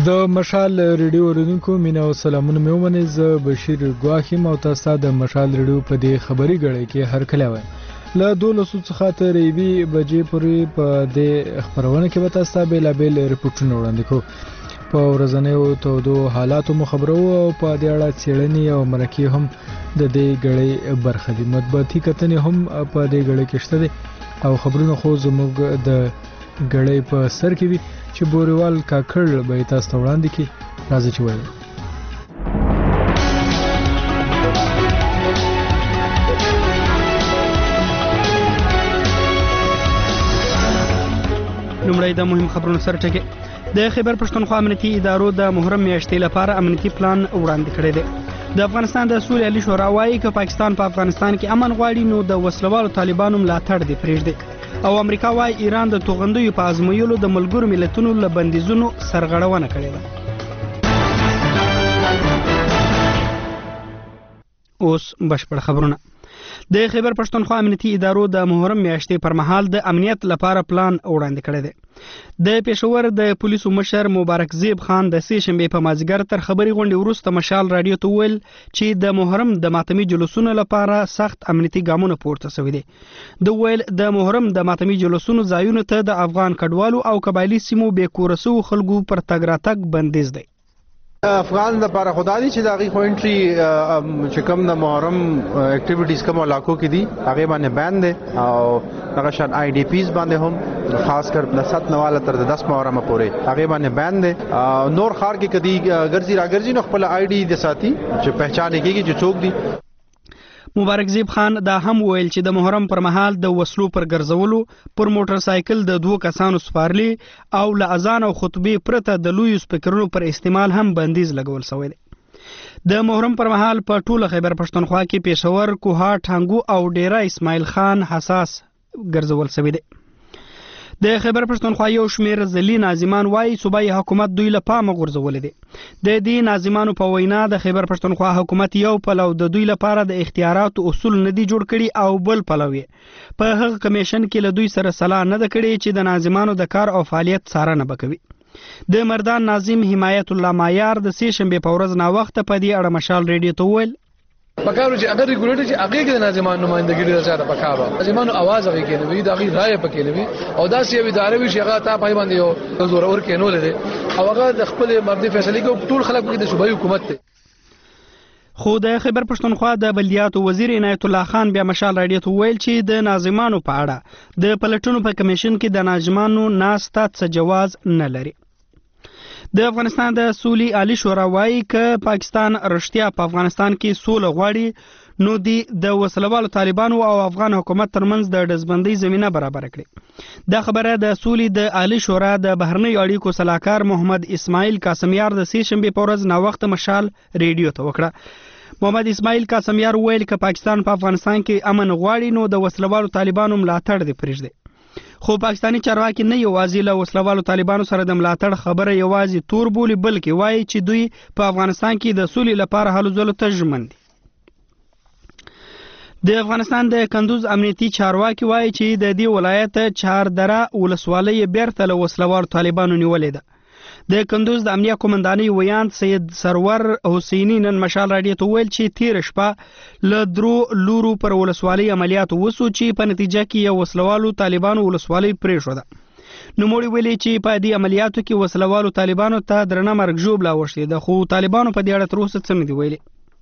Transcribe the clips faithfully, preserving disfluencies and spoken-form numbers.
د مشال ریډیو اوریدونکو مینه او سلامونه مې ومنئ. زه بشیر ګواښ یم او تاسو ته د مشال ریډیو په دې خبري غړي کې هرکلی وایم. له دولسو څخه تر یوې بجې پورې په دې خپرونه کې به تاسو ته بېلابېل رپورټونه وړاندې کوو. په ورځنیو تودو حالاتو مو خبرو او په دې اړه څېړنې او مرکې هم د دې غړي برخه دي. مطبوعاتي کتنې هم په دې غړي کې شته دي او خبرونه خو زموږ د غړي په سر کې وي چې بوريوال کاکړ به تاسو ته وړاندې کړي. راځي چې وایي لومړی د مهم خبرونو سره ټکی. د خیبر پښتونخوا امنیتي ادارو د محرم میاشتې لپاره امنیتي پلان وړاندې کړی دی. د افغانستان د سولې عالی شورا وايي چې پاکستان په افغانستان کې امن غواړي نو د وسلوالو طالبانو ملاتړ دی پرېږدي. او امریکا وايي ایران د توغندیو په ازمویلو د ملګرو ملتونو له بندیزونو سرغړونه کړې ده. اوس بشپړ خبرونه. د خیبر پښتونخوا امنیتي ادارو د محرم میاشتې پر مهال د امنیت لپاره پلان وړاندې کړی دی. د پېښور د پولیسو مشر مبارک زیب خان د سې شنبې په مازیګر تر خبري غونډې وروسته مشال رادیو ته وویل چې د محرم د ماتمي جلوسونو لپاره سخت امنیتي ګامونه پورته شوي دي. د ویل د محرم د ماتمي جلوسونو ځایونو ته د افغان کډوالو او قبایلي سیمو بې کوره شوو خلکو پر تګ راتګ بندیز دی. افغان د لپاره خدای دي چې د هغې خو انټري چې کوم د محرم اکټیویټیز کوم علاقو کې دي هغې باندې بین دی او دغه شان آی ډي پیز باندې هم خاص کر د ست نواله تر د دس محرمه پورې هغې باندې بین دی. نور ښار کې کدي ګرځي راګرځي نو خپل آی ډي د ساتي چې پہچان کېږي چې څوک دي. مبارک زیب خان دا هم ویل چې د محرم پر مهال د وسلو پر ګرځولو پر موټر سایکل د دوه کسانو سپارلي او له اذان او خطبې پرته د لویو سپیکرونو پر استعمال هم بندیز لګول شوی دی. د محرم پر مهال په ټوله خیبر پښتونخوا کې پېښور، کوهاټ، ټانګو او ډیره اسماعیل خان حساس ګرځول شوی دی. د خیبر پښتونخوا یو شمیر ځلي ناظمان وايي صوبایي حکومت دوی له پامه غورځولې دي. د دې ناظمانو په وینا د خیبر پښتونخوا حکومت یو پلو د دوی لپاره د اختیاراتو اصول نه دي جوړ کړي او بل پلو یې په هغه کمیشن کې له دوی سره سلا نه ده کړې چې د ناظمانو د کار او فعالیت څارنه وکوي. د مردان ناظم حمایت الله مایار د سې شنبې په ورځ ناوخته په دې اړه مشال ریډیو ته وویل پکارو چې اگر ریګولیټر چې هغه کې د ناظمان نمائندګي لري چې دا پکارو ناظمانو आवाज هغه کې نوي دا غي رائے پکې نوي او دا سی ادارې وی شي هغه تا پای باندې یو زور اور کې نو لري او هغه د خپل مبدي فیصله کې ټول خلک کې د صوبایي حکومت ته. خو د خیبر پښتونخوا د بلدیاتو وزیر عنایت الله خان بیا مشال رادیو ته ویل چې د ناظمانو په اړه د پلټونو په کمیشن کې د ناظمانو ناسته څه جواز نه لري. د افغانستان د سولې عالی شورا وايي چې پاکستان رښتیا په افغانستان کې سوله غواړي نو دی د وسلوالو طالبانو او افغان حکومت ترمنځ د ډزبندۍ زمينه برابر کړي. دا خبره د سولې د عالی شورا د بهرنیو اړیکو صلاحکار محمد اسماعیل قاسمیار د سې شنبې په ورځ ناوخته مشال ریډیو ته وکړه. محمد اسماعیل قاسمیار ویل چې پاکستان په پا افغانستان کې امن غواړي نو د وسلوالو طالبانو ملاتړ دی پرېږدي. خو پاکستانی چارواکي نه یوازې له وسلوالو طالبانو سره د ملاتړ خبره یوازې تور بولي بلکې وایي چې دوی په افغانستان کې د سولې لپاره هلو ځلو ته ژمن دي. د افغانستان د کندوز امنیتي چارواکي وایي چې د دې ولایت چهاردره ولسوالۍ بیرته له وسلوالو طالبانو نیولې ده. د کندوز د امنیه قومندانۍ ویاند سید سرور حسینی نن مشال رادیو ته ویل چې تیر شپه له درو لورو پر ولسوالۍ عملیات وسو چې په نتیجه کې یو وسلوالو طالبانو ولسوالۍ پرېښوده. نوموړي ویلي چې په دې عملیاتو کې وسلوالو طالبانو ته درنه مرګ ژوبله اوښتې ده خو طالبانو په دې اړه تر اوسه څه نه دي ویلي.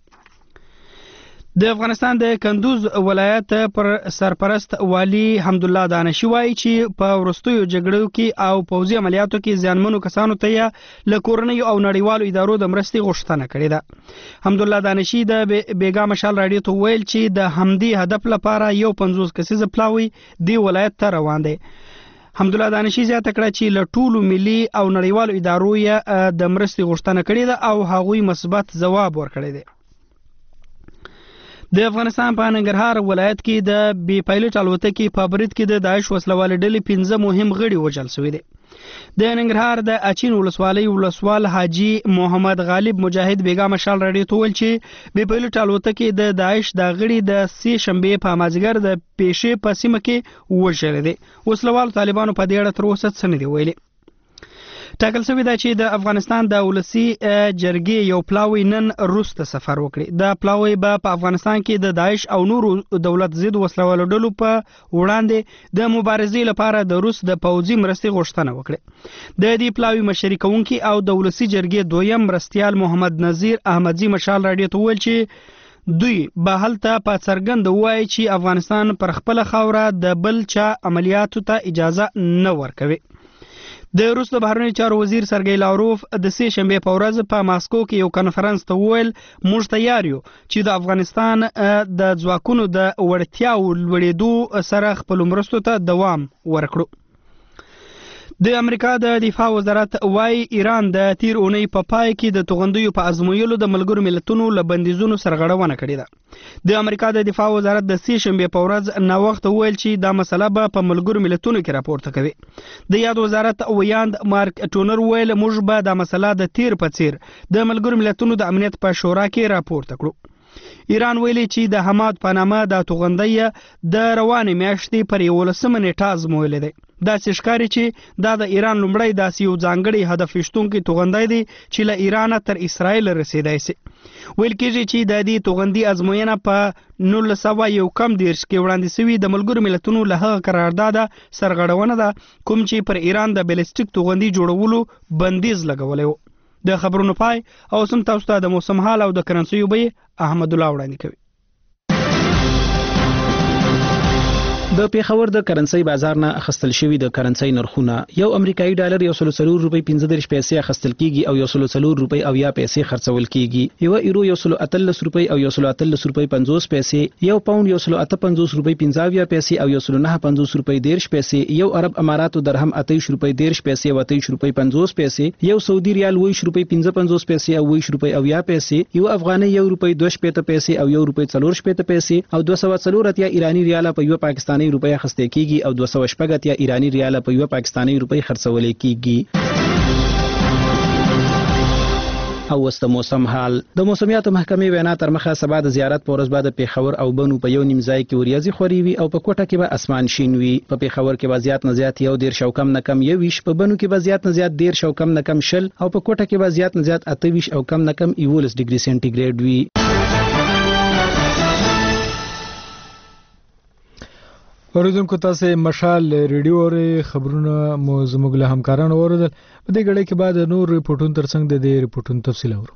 د افغانستان د کندوز ولایت پر سرپرست والی حمدالله دانشي وایي چې په وروستیو جګړو کې او پوځي عملیاتو کې زیانمنو کسانو ته یې له کورنیو او نړیوالو ادارو د مرستې غوښتنه کړې ده. حمدالله دانشي د بیګا مشال رادیو ته ویل چې د همدې هدف لپاره یو پنځوس کسیزه پلاوی دی ولایت ته روان دی. حمدالله دانشي زیاته کړه چې له ټولو ملي او نړیوالو ادارو یې د مرستې غوښتنه کړې ده او هغوی مثبت ځواب ورکړی دی. د افغانستان په ننګرهار ولایت کې د بي پایلټ الوتکې په برید کې د داعش وسلوال ډلې پنځه مهم غړي وژل شوي دي. د ننګرهار د اچین ولسوالۍ ولسوال حاجی محمد غالب مجاهد بیګا مشال رادیو ته ویل چې بي پایلټ الوتکې د داعش د غړي د سې شنبې په مازیګر د پیښې په سیمه کې وژل دي. وسلوال طالبانو په دې اړه تر اوسه څه نه دي ویلي. ټاکل شوې ده چې د افغانستان د ولسي جرګې یو پلاوی نن روس ته سفر وکړي. د پلاوی به په افغانستان کې د داعش او نورو دولت ضد وسلوالو ډلو په وړاندې د مبارزې لپاره د روس د پوځي مرستې غوښتنه وکړه. د دې پلاوی مشري کوونکي او د ولسي جرګې دویم مرستیال محمد نذیر احمدزي مشال راډیو ته وویل چې دوی به هلته په څرګند وایي چې افغانستان پر خپل خاوره د بل چا عملیاتو ته اجازه نه ورکوي. د روس د بهرنیو چارو وزیر سرګی لاوروف د سې شنبې په ورځ په ماسکو کې یو کنفرانس ته وویل موږ تیار یو چې د افغانستان د ځواکونو د وړتیاو لوړېدو سره خپل مرستو ته دوام ورکړو. د امریکا د دفاع وزارت وايي ایران د تیر اونۍ په پای کې د توغندیو په ازمویلو د ملګرو ملتونو له بندیزونو سرغړونه کړې ده. د امریکا د دفاع وزارت د سې شنبې په ورځ ناوخته وویل چې دا مسله به په ملګرو ملتونو کې راپورته کوي. د یاد وزارت ویاند مارک ټونر ویل موږ به دا مسله د تیر په څیر د ملګرو ملتونو د امنیت په شورا کې راپورته کړو. ایران ویلي چې د حماد په نامه د توغندۍ د روانې میاشتې پر یولسمه نیټه ازمویلی دی. داسې ښکاري چې دا د ایران لومړی داسې یو ځانګړی هدف ویشتونکی توغندی دی چې له ایرانه تر اسرائیل رسیدای سي. ویل کېږي چې د دې توغندي ازموینه په نولس سوه یو کم دېرش کې وړاندې سوي د ملګرو ملتونو له هغه قرارداده سرغړونه ده کوم چې پر ایران د بیلسټیک توغندي جوړولو بندیز لګولی و. د خبرونو پای او سم تاسو ته د موسم حال او د کرنسیو بیې احمد الله وړاندې کوي. د پیښور د کرنسي بازار نه اخستل شوی د کرنسي نرخونه یو امریکایي ډالر یو سل څلور روپۍ پنځه دېرش پیسې اخستل کیږي او یو سل څلور روپۍ او یا پیسې خرڅول کیږي. یو ایرو یو سل اتلس روپۍ او یو سل اتلس روپۍ پنځوس پیسې، یو پاوند یو سل اته پنځوس روپۍ پنځه اویا پیسې او یو سل نه پنځوس روپۍ دېرش پیسې، یو عرب اماراتو درهم اتهش روپۍ دېرش پیسې او اتهش روپۍ پنځوس پیسې، یو سعودي ریال ویش روپۍ پنځه پنځوس پیسې او ویش روپۍ او یا پیسې، یو افغاني یو روپۍ دوه شپېته پیسې او یو روپۍ څلور شپېته پیسې او دوه سوه څلور اتیا ایرانی ریال په یو پاکستاني روپۍ اخیستل کیږي او دوه سوه شپږ اتیا ایرانی ریال په یو پاکستاني روپۍ خرڅول کیږي. او وست موسم حال د موسمیاتو محکمې وینا تر مخه سبا د زیارت په ورځ بعد پیښور او بنو په یو نیم ځای کې وریځي خوري وي او په کوټه کې به اسمان شین وي. په پیښور کې به زیات نه زیات یو ډیر شو کم نه کم یویش، په بنو کې به زیات نه زیات ډیر شو کم نه کم شل او په کوټه کې به زیات نه زیات اتهویش او کم نه کم یولس ډیګري سنټیګریډ وي. اوریدونکو تاسو مشال ریډیو او خبرونه مو زموږ له همکارانو اوریدل. په دې غړي کې بعد نور ریپورتونو ترڅنګ د دې ریپورتونو تفصیل اورو.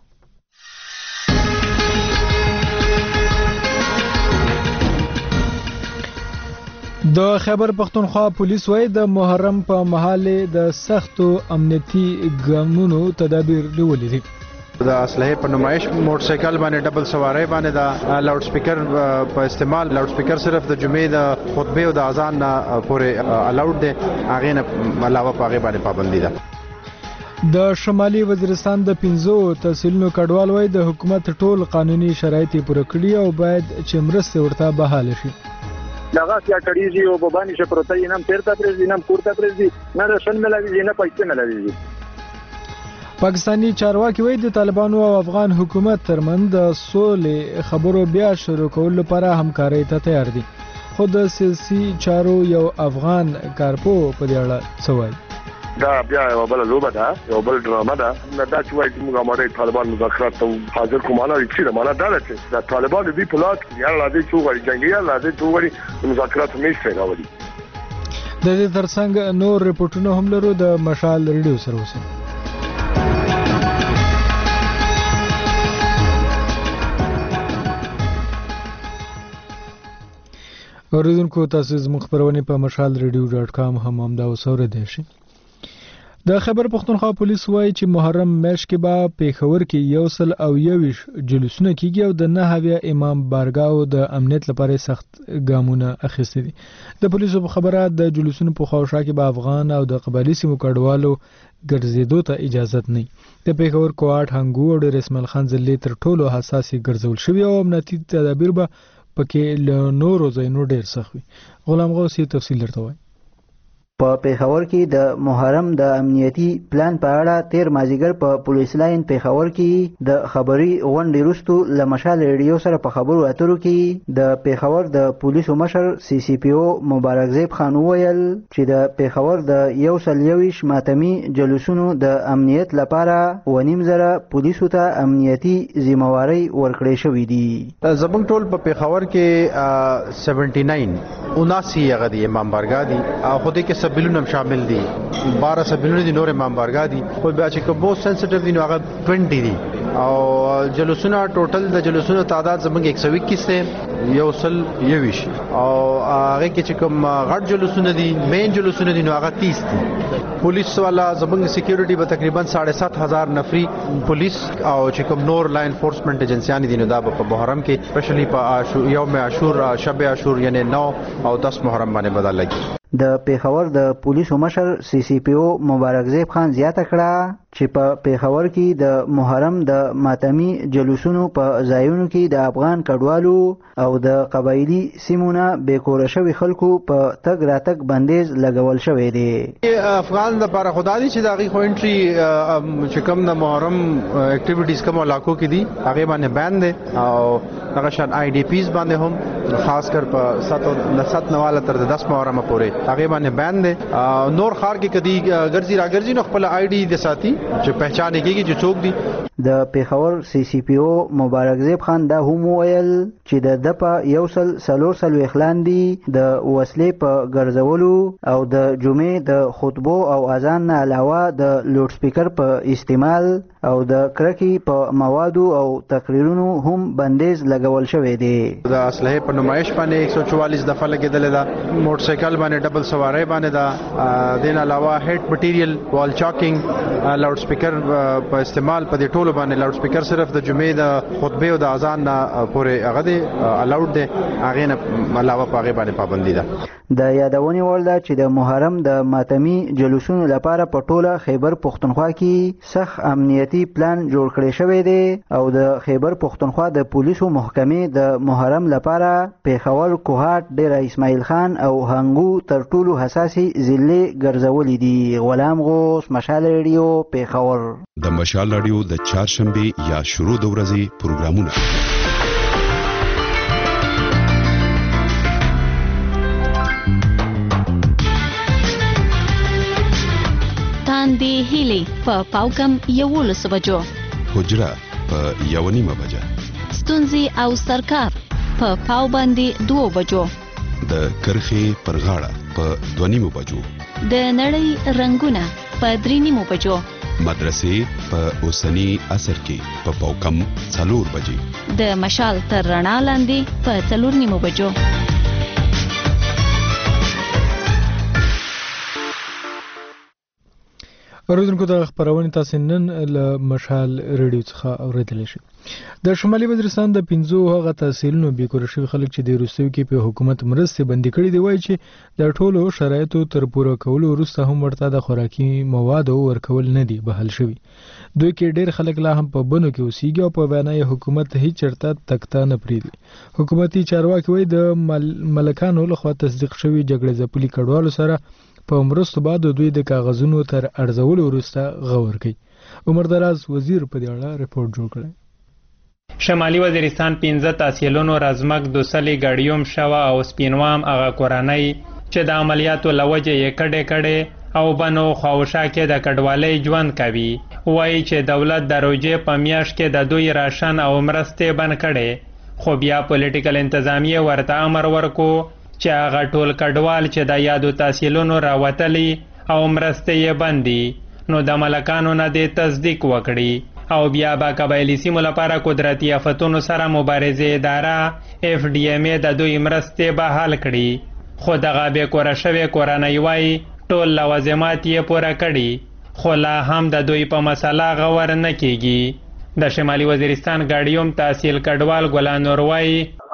د خیبر پختونخوا پولیس وايي د محرم په مهال د سختو امنیتي ګامونو تدابیر نیولې دي. د اسلحه په نمایش موټر سایکل باندې ډبل سواری باندې دا لاوډ سپیکر په استعمال لاوډ سپیکر صرف د جمعې د خطبه او د اذان نه پورې الاوډ دی، هغه نه علاوه په هغه باندې پابندي ده. د شمالي وزیرستان د پنځو تحصیلونو کډوال وای د حکومت ټول قانوني شرایط پوره کړی او باید چې مرسته ورته بحال شي. دغه یا کړيږي او په باندې شپروتای نام تیرته پرېږي نام کوړته پرېږي نه رسن ملوي نه پیسې ملوي. پاکستانی چارواکي وایي د طالبانو او افغان حکومت ترمنځ د سولې خبرو بیا شروع کول لپاره همکاري ته تیار دي. خو د سیاسي چارو یو افغان کارپو په دې اړه څه وایي؟ دا بیا یو بل لوبه ده، یو بل ډرامه ده. دا چې وایي موږ اماده طالبان مذاکرات ته حاضر کوم نه لري چې معنا دا ده چې د طالبان دی په لات کې یا لادي چې وایي جنگي یا لادي چې وایي مذاکرات مې څه راوړي. د دې ترڅنګ نور ریپورتونه هم لرو د مشال ریډیو سره اوسئ. اوریدونکو تاسو زموږ خبرونه په مشال ریډیو ډاټ کام هم همدا وسوره شي. د خیبر پختونخوا پولیس وایي چې محرم میاشت کې به پیښور کې یو سل او یویش جلوسونه کیږي او د نهویا امام بارګاو د امنیت لپاره سخت ګامونه اخیستي دي. د پولیسو په خبره د جلوسونو په خواوشا کې به افغان او د قبایلی سیمو کډوالو ګرځېدو ته اجازه نه. د پیښور کوټ هنګو او د رسمل خان ضلع تر ټولو حساسي ګرځول شوی او امنیتي تدابیر به پکې له نورو ځایونو ډېر سخت وي. غلام غوث یې تفصیل درته وایي. په پیښور کې د محرم د امنیتي پلان په اړه تیر مازیګر په پولیس لاین پیښور کې د خبري غونډې وروسته له مشال ریډیو سره په خبرو اترو کې د پیښور د پولیسو مشر سی سی پی او مبارک زیب خان وویل چې د پیښور د یو سل یویش ماتمي جلوسونو د امنیت لپاره ونیم زره پولیسو ته امنیتي ذمہواری ورکړې شوې دي. زمونږ ټول په پیښور کې سیونټي ناین اناسی هغه د امام بارګاه دي او خو دې کې سبیلونه شامل دي بارہ سبیلونه دي نور امام بارګاه دي خو بیا چې کوم بہت سنسټیو دي نو هغه بیس دي او جلوسونه ټوټل د جلوسونو تعداد زمونږ ایک سو اکیس دی یو سل یویش او هغه کې چې کوم غټ جلوسونه دي مین جلوسونه دي نو هغه تیس دي. پولیس والا زمونږ سکیورټي به تقریبا ساڑھے سات ہزار نفری پولیس او چې کوم نور لا انفورسمنٹ ایجنسیان دي نو دا په محرم کې سپیشلی په یوم عاشور شب عاشور یعنی نو او دس محرم باندې بدل لګي. د پیښور د پولیسو مشر سی سی پی او مبارک زیب خان زیاته کړه چې په پیښور کې د محرم د ماتمي جلوسونو په ځایونو کې د افغان کډوالو او د قبایلی سیمونه بیکوره شوي خلکو په تګ راتګ بندیز لګول شوی دی. افغان د لپاره خدا دي چې د هغې خو انټري چې کوم د محرم اکټیویټیز کوم علاقو کې دي هغې باندې بین دی او دغه شان آی ډي پیز باندې هم خاص کر په ست نواله تر د دس محرم پورې هغه باندې بیان دي. نور خار کې کدي ګرځي راګرځي نو خپل آی ډي د ساتي چې پہچان کېږي چې څوک دي. د پیښور سی سی پی او مبارک زیب خان دا هم ویل چې د دپا یو سل سلور سلو اخلان دي د وسلې په ګرځولو او د جمعې د خطبو او اذان نه علاوه د لوډ سپیکر په استعمال او د کرکی په موادو او تقریرونو هم بندیز لګول شوی دی. د اسلحه په نمایش باندې ایک سو چوالیس دفعه لګیدل دا موټر سایکل باندې ډبل سواری باندې دا دین علاوه هیډ مټیریل وال چاکینګ لوډ سپیکر په استعمال په دې ټولو باندې لوډ سپیکر صرف د جمعې د خطبه او د اذان نه پورې هغه دی الاود دی هغه نه علاوه په هغه باندې پابندي ده. د یادونې وړ ده چې د محرم د ماتمي جلوسونو لپاره په ټوله خیبر پښتونخوا کې سخت امنیتي پلان جوړ کړی شوی دی او د خیبر پښتونخوا د پولیسو محکمې د محرم لپاره پیښور کوهاټ ډیر اسماعیل خان او هنګو تر ټولو حساسي ضلعې ګرځولې دي. غلام غوث، مشال ریډیو، پیښور. د مشال ریډیو د چهارشنبه یا شروع د ورځې پروګرامونه تاندې هیلې په پاوکم یولس بجو، حجره په یو نیمه بجه، ستونزې او سرکار په پاو باندې دوه بجو، د کرخې پر غاړه په دوه نیمه بجو، د نړۍ رنگونه په درې نیمه بجو، مدرسې په اوسنی عصر کې په پاوکم څلور بجې، د مشال تر رڼا لاندې په څلور نیمه بجو. اوریدونکو د خبرونه تاسو نن له مشال ریډیو څخه اوریدل شي. د شمالي وزیرستان د پنځو هغه تحصیلونو بیکوره شوي خلک چې د روسیو کې په حکومت مرستې بندي کړي دی وایي چې د ټولو شرایطو تر پوره کولو وروسته هم ورته د خوراکي موادو ورکول نه دي بحال شوي. دوی کې ډېر خلک لا هم په بنو کې اوسېږي او په وینا حکومت هیڅ چرته تکته نه پرېږدي. حکومتي چارواکي وایي د ملکانو لخوا تصدیق شوي جګړې ځپلي کډوالو سره په مرستو بعد دوی د کاغذونو تر ارزولو وروسته غور کوي. عمر دراز وزیر په دې اړه رپورټ جوړ کړی. شمالي وزیرستان پنځه تحصیلونو رزمک دوسلي ګاډیوم شوه او سپینوام هغه کورنۍ چې د عملیاتو له وجې یې کډې کډې او بنو خواوشا کې د کډوالۍ ژوند کوي. وایي چې دولت د روژې په میاشت کې د دوی راشن او مرستې بند کړې، خو بیا پولیټیکل انتظامیه ورته امر ورکو چې هغه ټول کډوال چې د یادو تحصیلونو راوتلي او مرستې یې بندي نو د ملکانو نه دې تصدیق وکړي او بیا به قبایلي سیمو لپاره قدرتي آفتونو سره مبارزې اداره اف ډي ام ای د دوی مرستې بحال کړي. خو دغه بیکوره شوې کورنۍ وایي ټول لوازمات یې پوره کړي خو لا هم د دوی په مسله غور نه کیږي. د شمالي وزیرستان ګاډیوم تحصیل کډوال ګلان نور وایي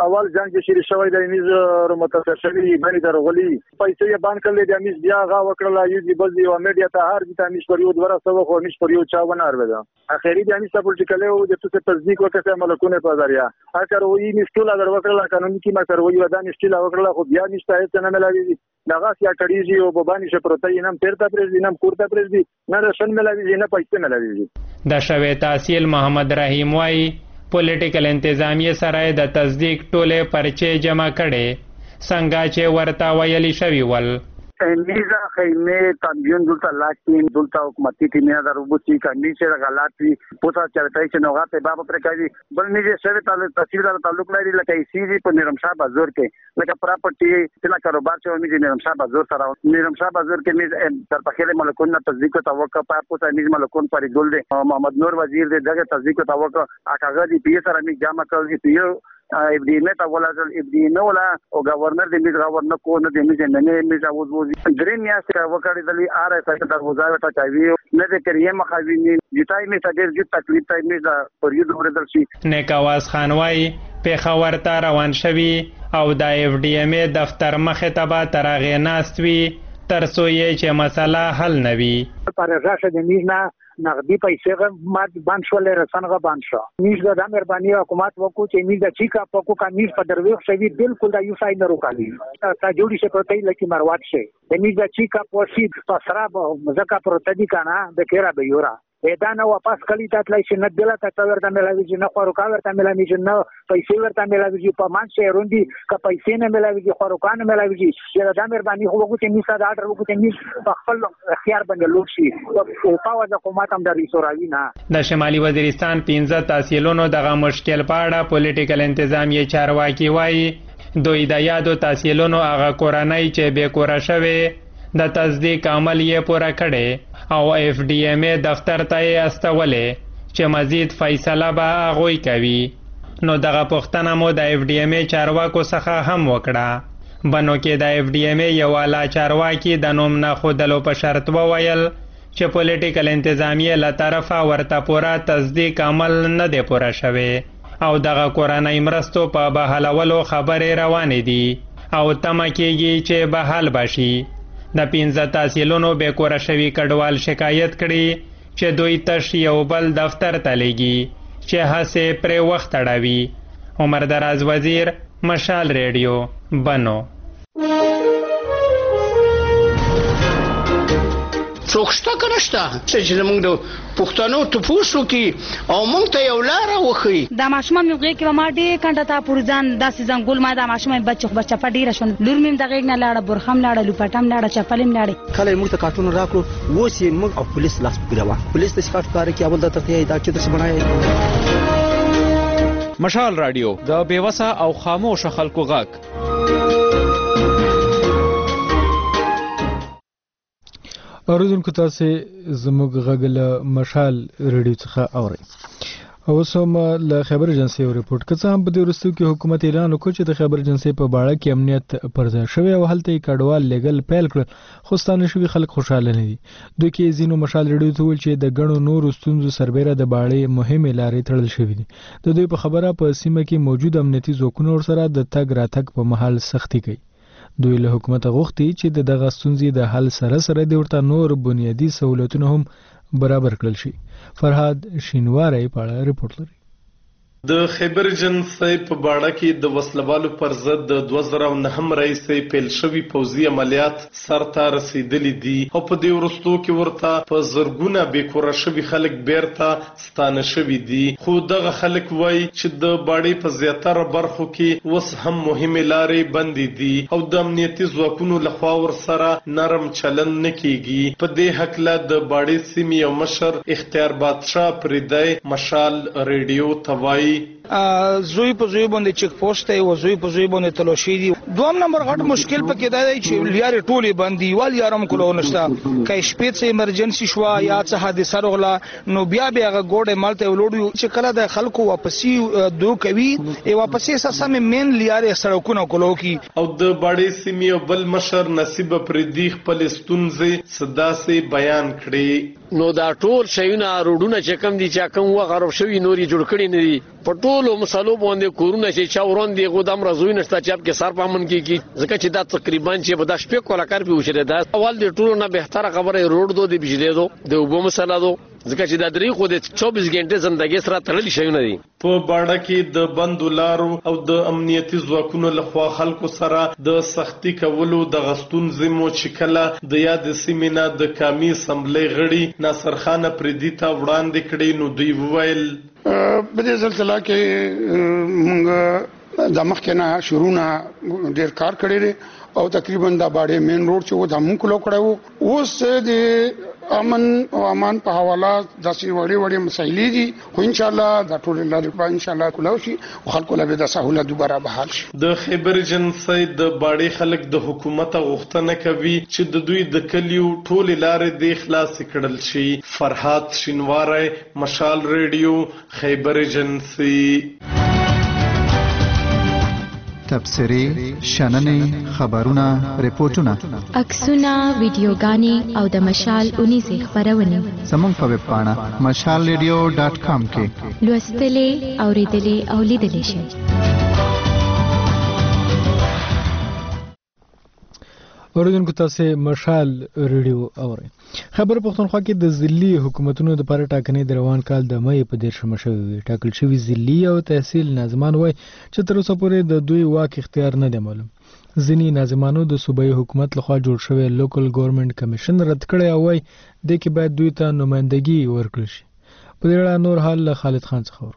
اول جنگ چې شری شوی د میز متاثر شوی باندې درغلي پیسې یې باندې کړل د میز بیا غا وکړل یو دی بل دی او میډیا ته هر د میز پر یو دوره سو خو میز پر یو چا ونه اروي اخیری د میز پولیټیکل او د څه تصدیق وکړه ملکونه په ذریعہ اگر وې نشټول اگر وکړل قانوني کی ما کوي ودا نشټل وکړل خو بیا نشته ته نه ملایي دغه سیا کړیږي او بابانی شه پروتای نام پیرتا پرېږدي نام کورتا پرېږدي نه رشن ملایي نه پیسې ملایي د شوی تحصیل محمد رحیم وای پولیټیکل انتظامیه سره د تصدیق ټوله پرچې جمع کړي څنګه چې ورته ویلي شوی ول میزا خیمه تنبیون دلتا لاکتین دلتا حکومتی تیمیا در روبوسی که نیچه را غلاتی پوسا چرتایی چه نوغات بابا پرکایی بل نیچه شوی تصویر دار تعلق لري لکه ایسیزی په نیرمشاه بازور کې لکه پراپرټي تلا کاروبار چې میږي نیرمشاه بازور سره نیرمشاه بازور کې میز تر پخېله ملکون نه تصدیق توقع په پوسا میز ملکون پرې ګل دي محمد نور وزیر دغه تصدیق توقع اکاغه دی پی سره میږي جمع کړی پیو اف ډي نه تا ولا اف ډي نه ولا او گورنر دې میز گورنر کو نه دې میز نه نه میز اوس وو درې میاشتې وکړې دلی ار اس ته دروازه وټا چاوي نه دې کریه مخاویني جتای می ته ډېر جوړ تکلیف تای میز پر یو دور درشي نیکاواز خانوای پیښور ته روان شوی او د اف ډي ام دفتر مخه ته به ترغه ناستوي ترڅو یې چې مسله حل نوي پر راشه د میز نه نقدی پیسې مات باندې شو لري څنګه باندې شو میز د مهرباني حکومت وکړو چې میز د چیکا پکو کا میز په درویښ شوی بالکل د یو سای نه روکالي تا جوړی شه پرته لکه مروات شه د میز د چیکا پوسی پسرا مزکا پرته دي کنه د کیرا به یورا دا نه واپس کلی ته تلای شي نه دله ته ورته ملاوي چې نه خورو کا ورته ملاوي چې نه پیسې ورته ملاوي چې په مان شه روندي ک پیسې نه ملاوي چې خورو کا نه ملاوي چې دا مهرباني خو وګورئ چې میسا دا اډر وګورئ چې په خپل اختیار باندې لوټ شي او په وجه حکومت هم د ریسوراوی نه د شمالي وزیرستان پنځه تحصیلونو دغه مشکل په اړه پولیټیکل انتظامیه چارواکي وایي دوی د یادو تحصیلونو هغه کورنۍ چې بې کوره شوې د تصدیق عمل یې پوره کړي او اف ډي ام دفتر ته یې استولې چې مزید فیصله به هغوی کوي نو دغه پوښتنه مو د اف ډي ام چارواکو څخه هم وکړه بنو کې د اف ډي ام یو اعلی چارواکي د نوم نه ښودلو په شرط وویل چې پولیټیکل انتظامیه له طرفه ورته پوره تصدیق عمل نه دی پوره شوی او دغه کورنۍ مرستو په بحالولو خبرې روانې دي او تمه کېږي چې بحال بشي د پنځه تحصیلونو بې کوره شوي کډوال شکایت کړي چې دوی تش یو بل دفتر ته لیږي چې هسې پرې وخت اړوي عمر دراز وزیر مشال ریډیو بنو څوک شته که نشته چې زموږ د پښتنو تپوس وکړي او موږ ته یو لاره وښیي دا ماشومان مې غېږ کې به ما ډېر کنډه تا پورې ځان داسې ځنګول ما دا ماشومان مې بچ بچ چپه ډېره شوه لور مې هم د غېږ نه لاړه برخه هم لاړه لوپټه هم لاړه چپلې هم لاړې کله یې موږ ته کارټونه راکړو اوس یې موږ او پولیس لاس پورې وه پولیس داسې کارټ کاره کې اول دا ترته دا چې داسې بڼه مشال رادیو د بېوسه او خاموشه خلکو غږ اوریدونکو تاسو زموږ غږ له مشال ریډیو څخه اورئ اوس هم له خبر ایجنسی یو ریپورت که څه هم په دې وروستیو کې حکومت اعلان وکړ چې د خبر ایجنسی په باړه کې امنیت پر ځای شوی او هلته یې کډوال لیږل پیل کړل خو ستانه شوي خلک خوشحاله نه دي دوی کې ځینو مشال ریډیو ته وویل چې د ګڼو نورو ستونزو سربیره د باړې مهمې لارې تړل شوي دي د دوی په خبره په سیمه کې موجود امنیتي ځواکونه ورسره د تګ راتګ په مهال سختي کوي دوی له حکومت غوښتي چې د دغه ستونزې د حل سره سره د ورته نور بنیادي سہولتونه هم برابر کړل شي فرهاد شینواری په اړه ریپورت لري د خیبر ایجنسی په باړه کې د وسلوالو پر ضد د دوه زره نهم راهیسې پیل شوي پوځي عملیات سرته رسیدلي دي او په دې وروستو کې ورته په زرګونه بې کوره شوي خلک بیرته ستانه شوي دي خو دغه خلک وایي چې د باړې په زیاتره برخو کې اوس هم مهمې لارې بندې دي او د امنیتي ځواکونو لخوا ورسره نرم چلند نه کیږي په دې هکله د باړې سیمې یو مشر اختیار بادشاه پریدی مشال ریډیو ته وایي زوی په زوی باندې چک پوسټ دی او زوی په زوی باندې تلوشي دي دوم نمبر غټ مشکل پکې دا دی چې لیارې ټولې بندي وال یارم کولو نشته کای شپې څه ایمرجنسي شو یا څه حادثه رغلا نو بیا بیا غوډه مالته ولوړو چې کله د خلکو واپسی دو کوي ای واپسی سم مین لیارې سړکونه کولو کی او د باړې سیمې بل مشر نصیب پردی خپل ستونزې صدا سي بیان کړي نو دا ټول شیونه روډونه چې کم دي چې کم وغرب شوی نوري جوړ کړي نه دي په ټولو مسالو باندې کورونه چې چا ورون دي غودم رازوي نشته چې په سر پامن کې ځکه چې دا تقریبا چې په داش په کولا کار په وشره دا اول د ټولو نه بهتره خبره روډ دو د بجلی دو د وبو مسله دو ځکه چې دا درې خو د چوبیس غنټه ژوندۍ سره تړلې شوی دي. په باړه کې د بندو لارو او د امنیتي ځواکونو لخوا خلکو سره د سختي کولو د غستون زمو چې کله د یاد سیمینا د کامی اسمبلی غړي ناصر خان پردي ته وړاندې کړي نو دوی وویل په دې سلسله کې موږ د مخکنه شروع نه ډیر کار کړی دی او تقریبا دا باړې مین روډ چې و د موږ کولو کړو اوس د امن او امان په حواله د سی وړي وړي مسایلې دي خو ان شاء الله دا ټول لري په ان شاء الله کولو شي او خلکو له د سہولت دوباره بحال شي. د خیبر جنسي د باړې خلک د حکومت غوښتنه کوي چې د دوی د کلیو ټول لارې د خلاص کړل شي. فرحات شینواری، مشال ریډیو، خیبر جنسي. تبصرې، شننې، خبرونه، ریپورتونه، عکسونه، ویډیوګانې او د مشال اونیزې خبرونه زموږ په ویب پاڼه مشال ریډیو ډاټ کام کې لوستلې، اوریدلې او لیدلې شئ. اوریدونکو تاسو مشال ریډیو اورئ. خبر پښتونخوا کې د ځلي حکومتونو د لپاره ټاکنې د روان کال د مې په دیرشمه شوې ټاکل شوی ځلي او تحصیل ناظمان وای چې تر اوسه پورې د دوی واک اختیار نه دی معلوم. ځینی ناظمانو د صوبایي حکومت لخوا جوړ شوی لوکل ګورنمنت کمیشن رد کړی او وای د کې باید دوی ته نمائندګي ورکړل شي. په دې اړه نور حال له خالد خان څخه.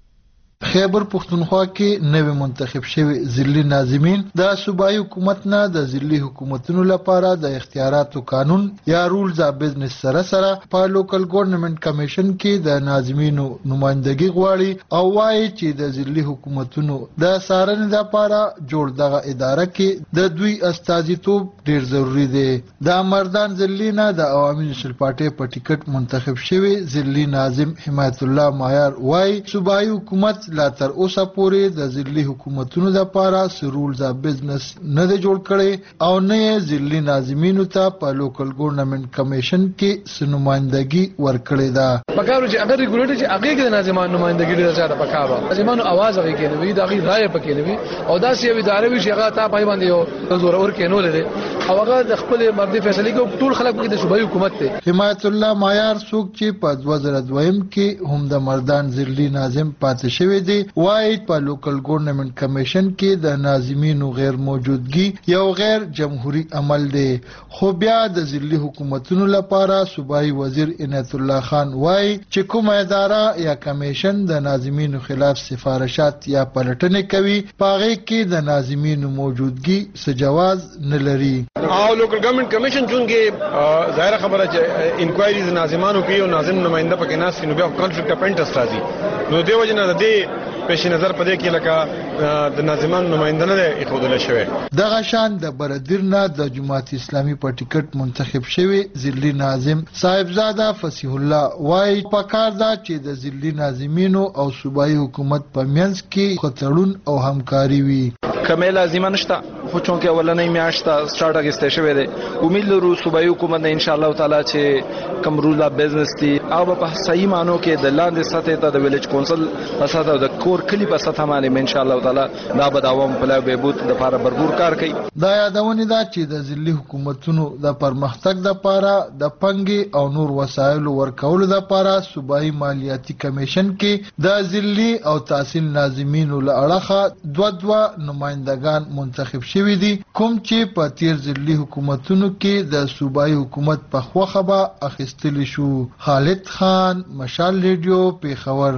خیبر پختونخوا کې نوې منتخب شوی ځلي ناظمین د صوبایي حکومت نه د ځلي حکومتونو لپاره د اختیاراتو قانون یا رولز اف بزنس سره سره په لوکل ګورنمنت کمیشن کې د ناظمینو نمائندګي غواړي او وایي چې د ځلي حکومتونو د څارنې لپاره جوړ دغه اداره کې د دوی استازیتوب ډیر ضروری دی. د مردان ځلي نه د عوامي نېشنل پارټي په ټیکټ منتخب شوی ځلي ناظم حمایت الله مایار وایي صوبایي حکومت لا تر اوسه پورې د ځلي حکومتونو لپاره رولز اف بزنس نه دی جوړ کړي او نه یې ځلي ناظمینو ته په لوکل ګورنمنت کمیشن کې سنمایندګي ورکړې ده. پکارو چې اگر ریګولیټر چې هغه کې ناظمان نمائندګي ډیره زیاته پکاره ناظمانو आवाज هغه کې نه وي د هغه رائے پکې نه وي او دا سی ادارې وي چې هغه تا پای باندې یو زور اور کې نه لري او هغه د خپل مردي فیصله کوي ټول خلک کې د صوبایي حکومت ته. حمایت الله مایار څوک چې په دوه زره دویم کې هم د مردان ځلي ناظم پاتې شوی دی وایي په لوکل ګورنمنت کمیشن کې د ناظمینو غیر موجودګي یو غیر جمهوری عمل دی. خو بیا د ځلي حکومتونو لپاره صوبایي وزیر عنایت الله خان وایي چې کومه اداره یا کمیشن د ناظمینو خلاف سفارشات یا پلټنې کوي پاغه کې د ناظمینو موجودګي څه جواز نه لري. او لوکل ګورنمنت کمیشن چونګې ظاهر خبره چې انکوایریز ناظمانو کوي او ناظم نمائنده پکې ناس نو بیا کانفلیکټ اف انټرست راځي نو دیو جن د دې پیش نظر پدې کې لکه د ناظمان نمائنده نه خودل شوی. دغه شان د بردیر نه د جماعت اسلامي په ټیکټ منتخب شوی ځلي ناظم صاحبزاده فصیح الله وایي پکار دا چې د ځلي ناظمینو او صوبایي حکومت په منځ کې خطرون او همکاري وي. کمه لازمه نشته خو چونکه اولنې میاشته سٹارټ اگسته شوی دی امید لرو صوبایي حکومت نه ان شاء الله تعالی چې کوم رول اف بزنس دی او په صحیح معنی کې د لاندې سطح ته د ویلیج کونسل په سطح او د کور کلی په سطح باندې ان شاء الله تعالی دا به عوام په لاره بهبود د لپاره بربور کار کوي. دا یادونه ده چې د ځلي حکومتونو د پرمختګ لپاره د پنګي او نور وسایل ورکولو لپاره صوبایي مالیاتي کمیشن کې د ځلي او تحصیل ناظمینو له اړخه دوه دوه نمائندگان منتخب شوی دي کوم چې په تیر ځلي حکومتونو کې د صوبایي حکومت په خوخه به اخیستل شو. خالد خان، مشال ریډیو، پیښور.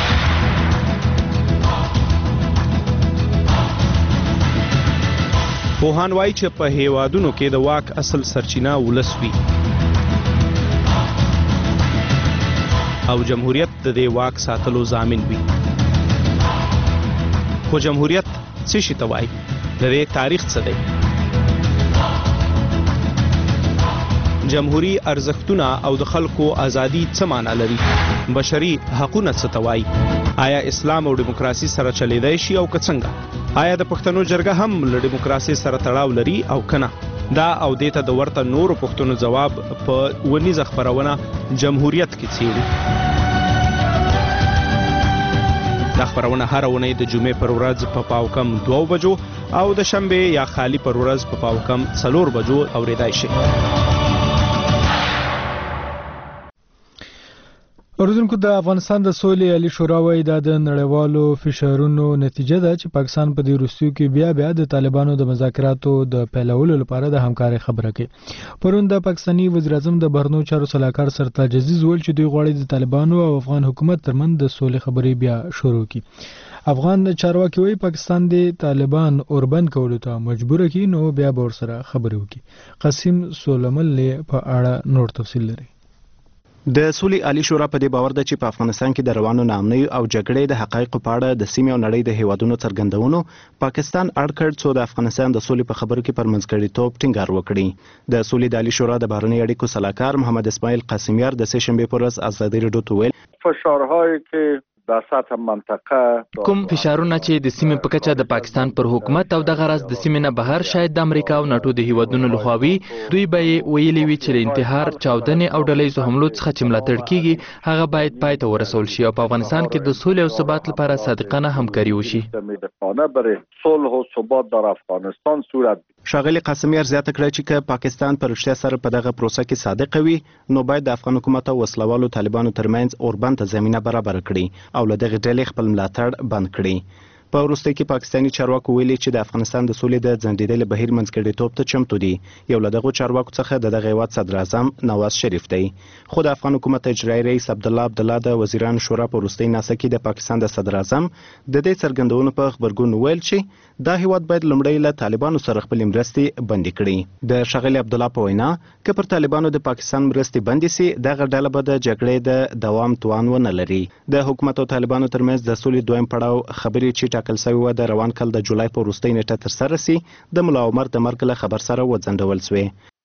پوهان وایي چې په هیوادونو کې د واک اصل سرچینه ولس وي او جمهوریت د دې واک ساتلو ضامن وي. خو جمهوریت څه شي ته وایي؟ د دې تاریخ څه دی؟ جمهوری ارزښتونه او د خلکو ازادي څه معنا لري؟ بشري حقوقونه څه ته وایي؟ آیا اسلام او دیموکراسي سره چلیدای شي او که څنګه؟ آیا د پښتنو جرګه هم له دیموکراسي سره تړاو لري او کنه؟ دا او دې ته د ورته نورو پوښتنو ځواب په ونیزه خپرونه جمهوریت کې څیړو. دا خپرونه هره اونۍ د جمعې پر ورځ په پاو کم دوه بجو او د شنبې یا خالی پر ورځ په پاو کم څلور بجو اورېدای شي. اوریدونکو د افغانستان د سولې عالی شورا وايي دا د نړیوالو فشارونو نتیجه ده چې پاکستان په دې وروستیو کې بیا بیا د طالبانو د مذاکراتو د پیلولو لپاره د همکارۍ خبره کوي. پرون د پاکستاني وزیر اعظم د بهرنیو چارو سلاکار سرتاج عزیز وویل چې دوی غواړي د طالبانو او افغان حکومت ترمنځ د سولې خبرې بیا شروع کړي. افغان چارواکي وايي پاکستان د طالبان اوربند کولو ته مجبور کړي نو بیا به ورسره خبرې وکړي. قاسم سولمل په اړه نور تفصیل لري. د سولې عالی شورا په دې باور ده چې په افغانستان کې د روانو ناامنۍ او جګړې د حقایقو په اړه د سیمې او نړۍ د هیوادونو څرګندونو پاکستان اړ کړ څو د افغانستان د سولې په خبرو کې پر منځګړیتوب ټینګار وکړي. د سولې د عالی شورا د بهرنۍ اړیکو سلاکار محمد اسماعیل قاسمیار د سه شنبې پر ورځ ازادي راډیو ته ویل فشارهایی که در سطح منطقه کوم فشارونه چې د سیمې په کچه د پاکستان پر حکومت او د غرض د سیمې نه بهر شاید د امریکا او ناتو د هیوادونو لخوا وي دوی به ویلي وي چې انتحار چاودنې او ډلهییزو حملو څخه چې ملاتړ کیږي هغه باید پای ته ورسول شي او په افغانستان کې د سولې او ثبات لپاره صادقانه همکاري وشي. صلح و ثبات در افغانستان صورت ښاغلي قاسمیار زیاته کړه چې که پاکستان پر رښتیا سره په دغه پروسه کې صادق وي نو باید د افغان حکومت او وسلوالو طالبانو ترمنځ اوربند ته زمینه برابر کړي او له دغه ډلې خپل ملاتړ بند کړي. په وروستۍ کې پاکستاني چارواکو ویلي چې د افغانستان د سولې د ځنډېدلي بهیر منځګړیتوب ته چمتو دي. یو له دغو چارواکو څخه د دغه هیواد صدر اعظم نواز شریف دی. خو د افغان حکومت اجرایي رئیس عبدالله عبدالله د وزیرانو شورا په وروستۍ ناسته کې د پاکستان د صدر اعظم د دې څرګندونو په خبرګون ویل چې دا هیواد باید لومړی له طالبانو سره خپلې مرستې بندي کړي. د ښاغلي عبدالله په وینا که پر طالبانو د پاکستان مرستې بندي سي دغه ډله به د جګړې د دوام توان ونه لري. د حکومت او طالبانو ترمنځ د سولې دویم پړاو خبرې چې ټاکل شوې وه د روان کال د جولای په وروستۍ نیټه ترسره سي د ملا عمر د مرګ له خبر سره وځنډول سوې.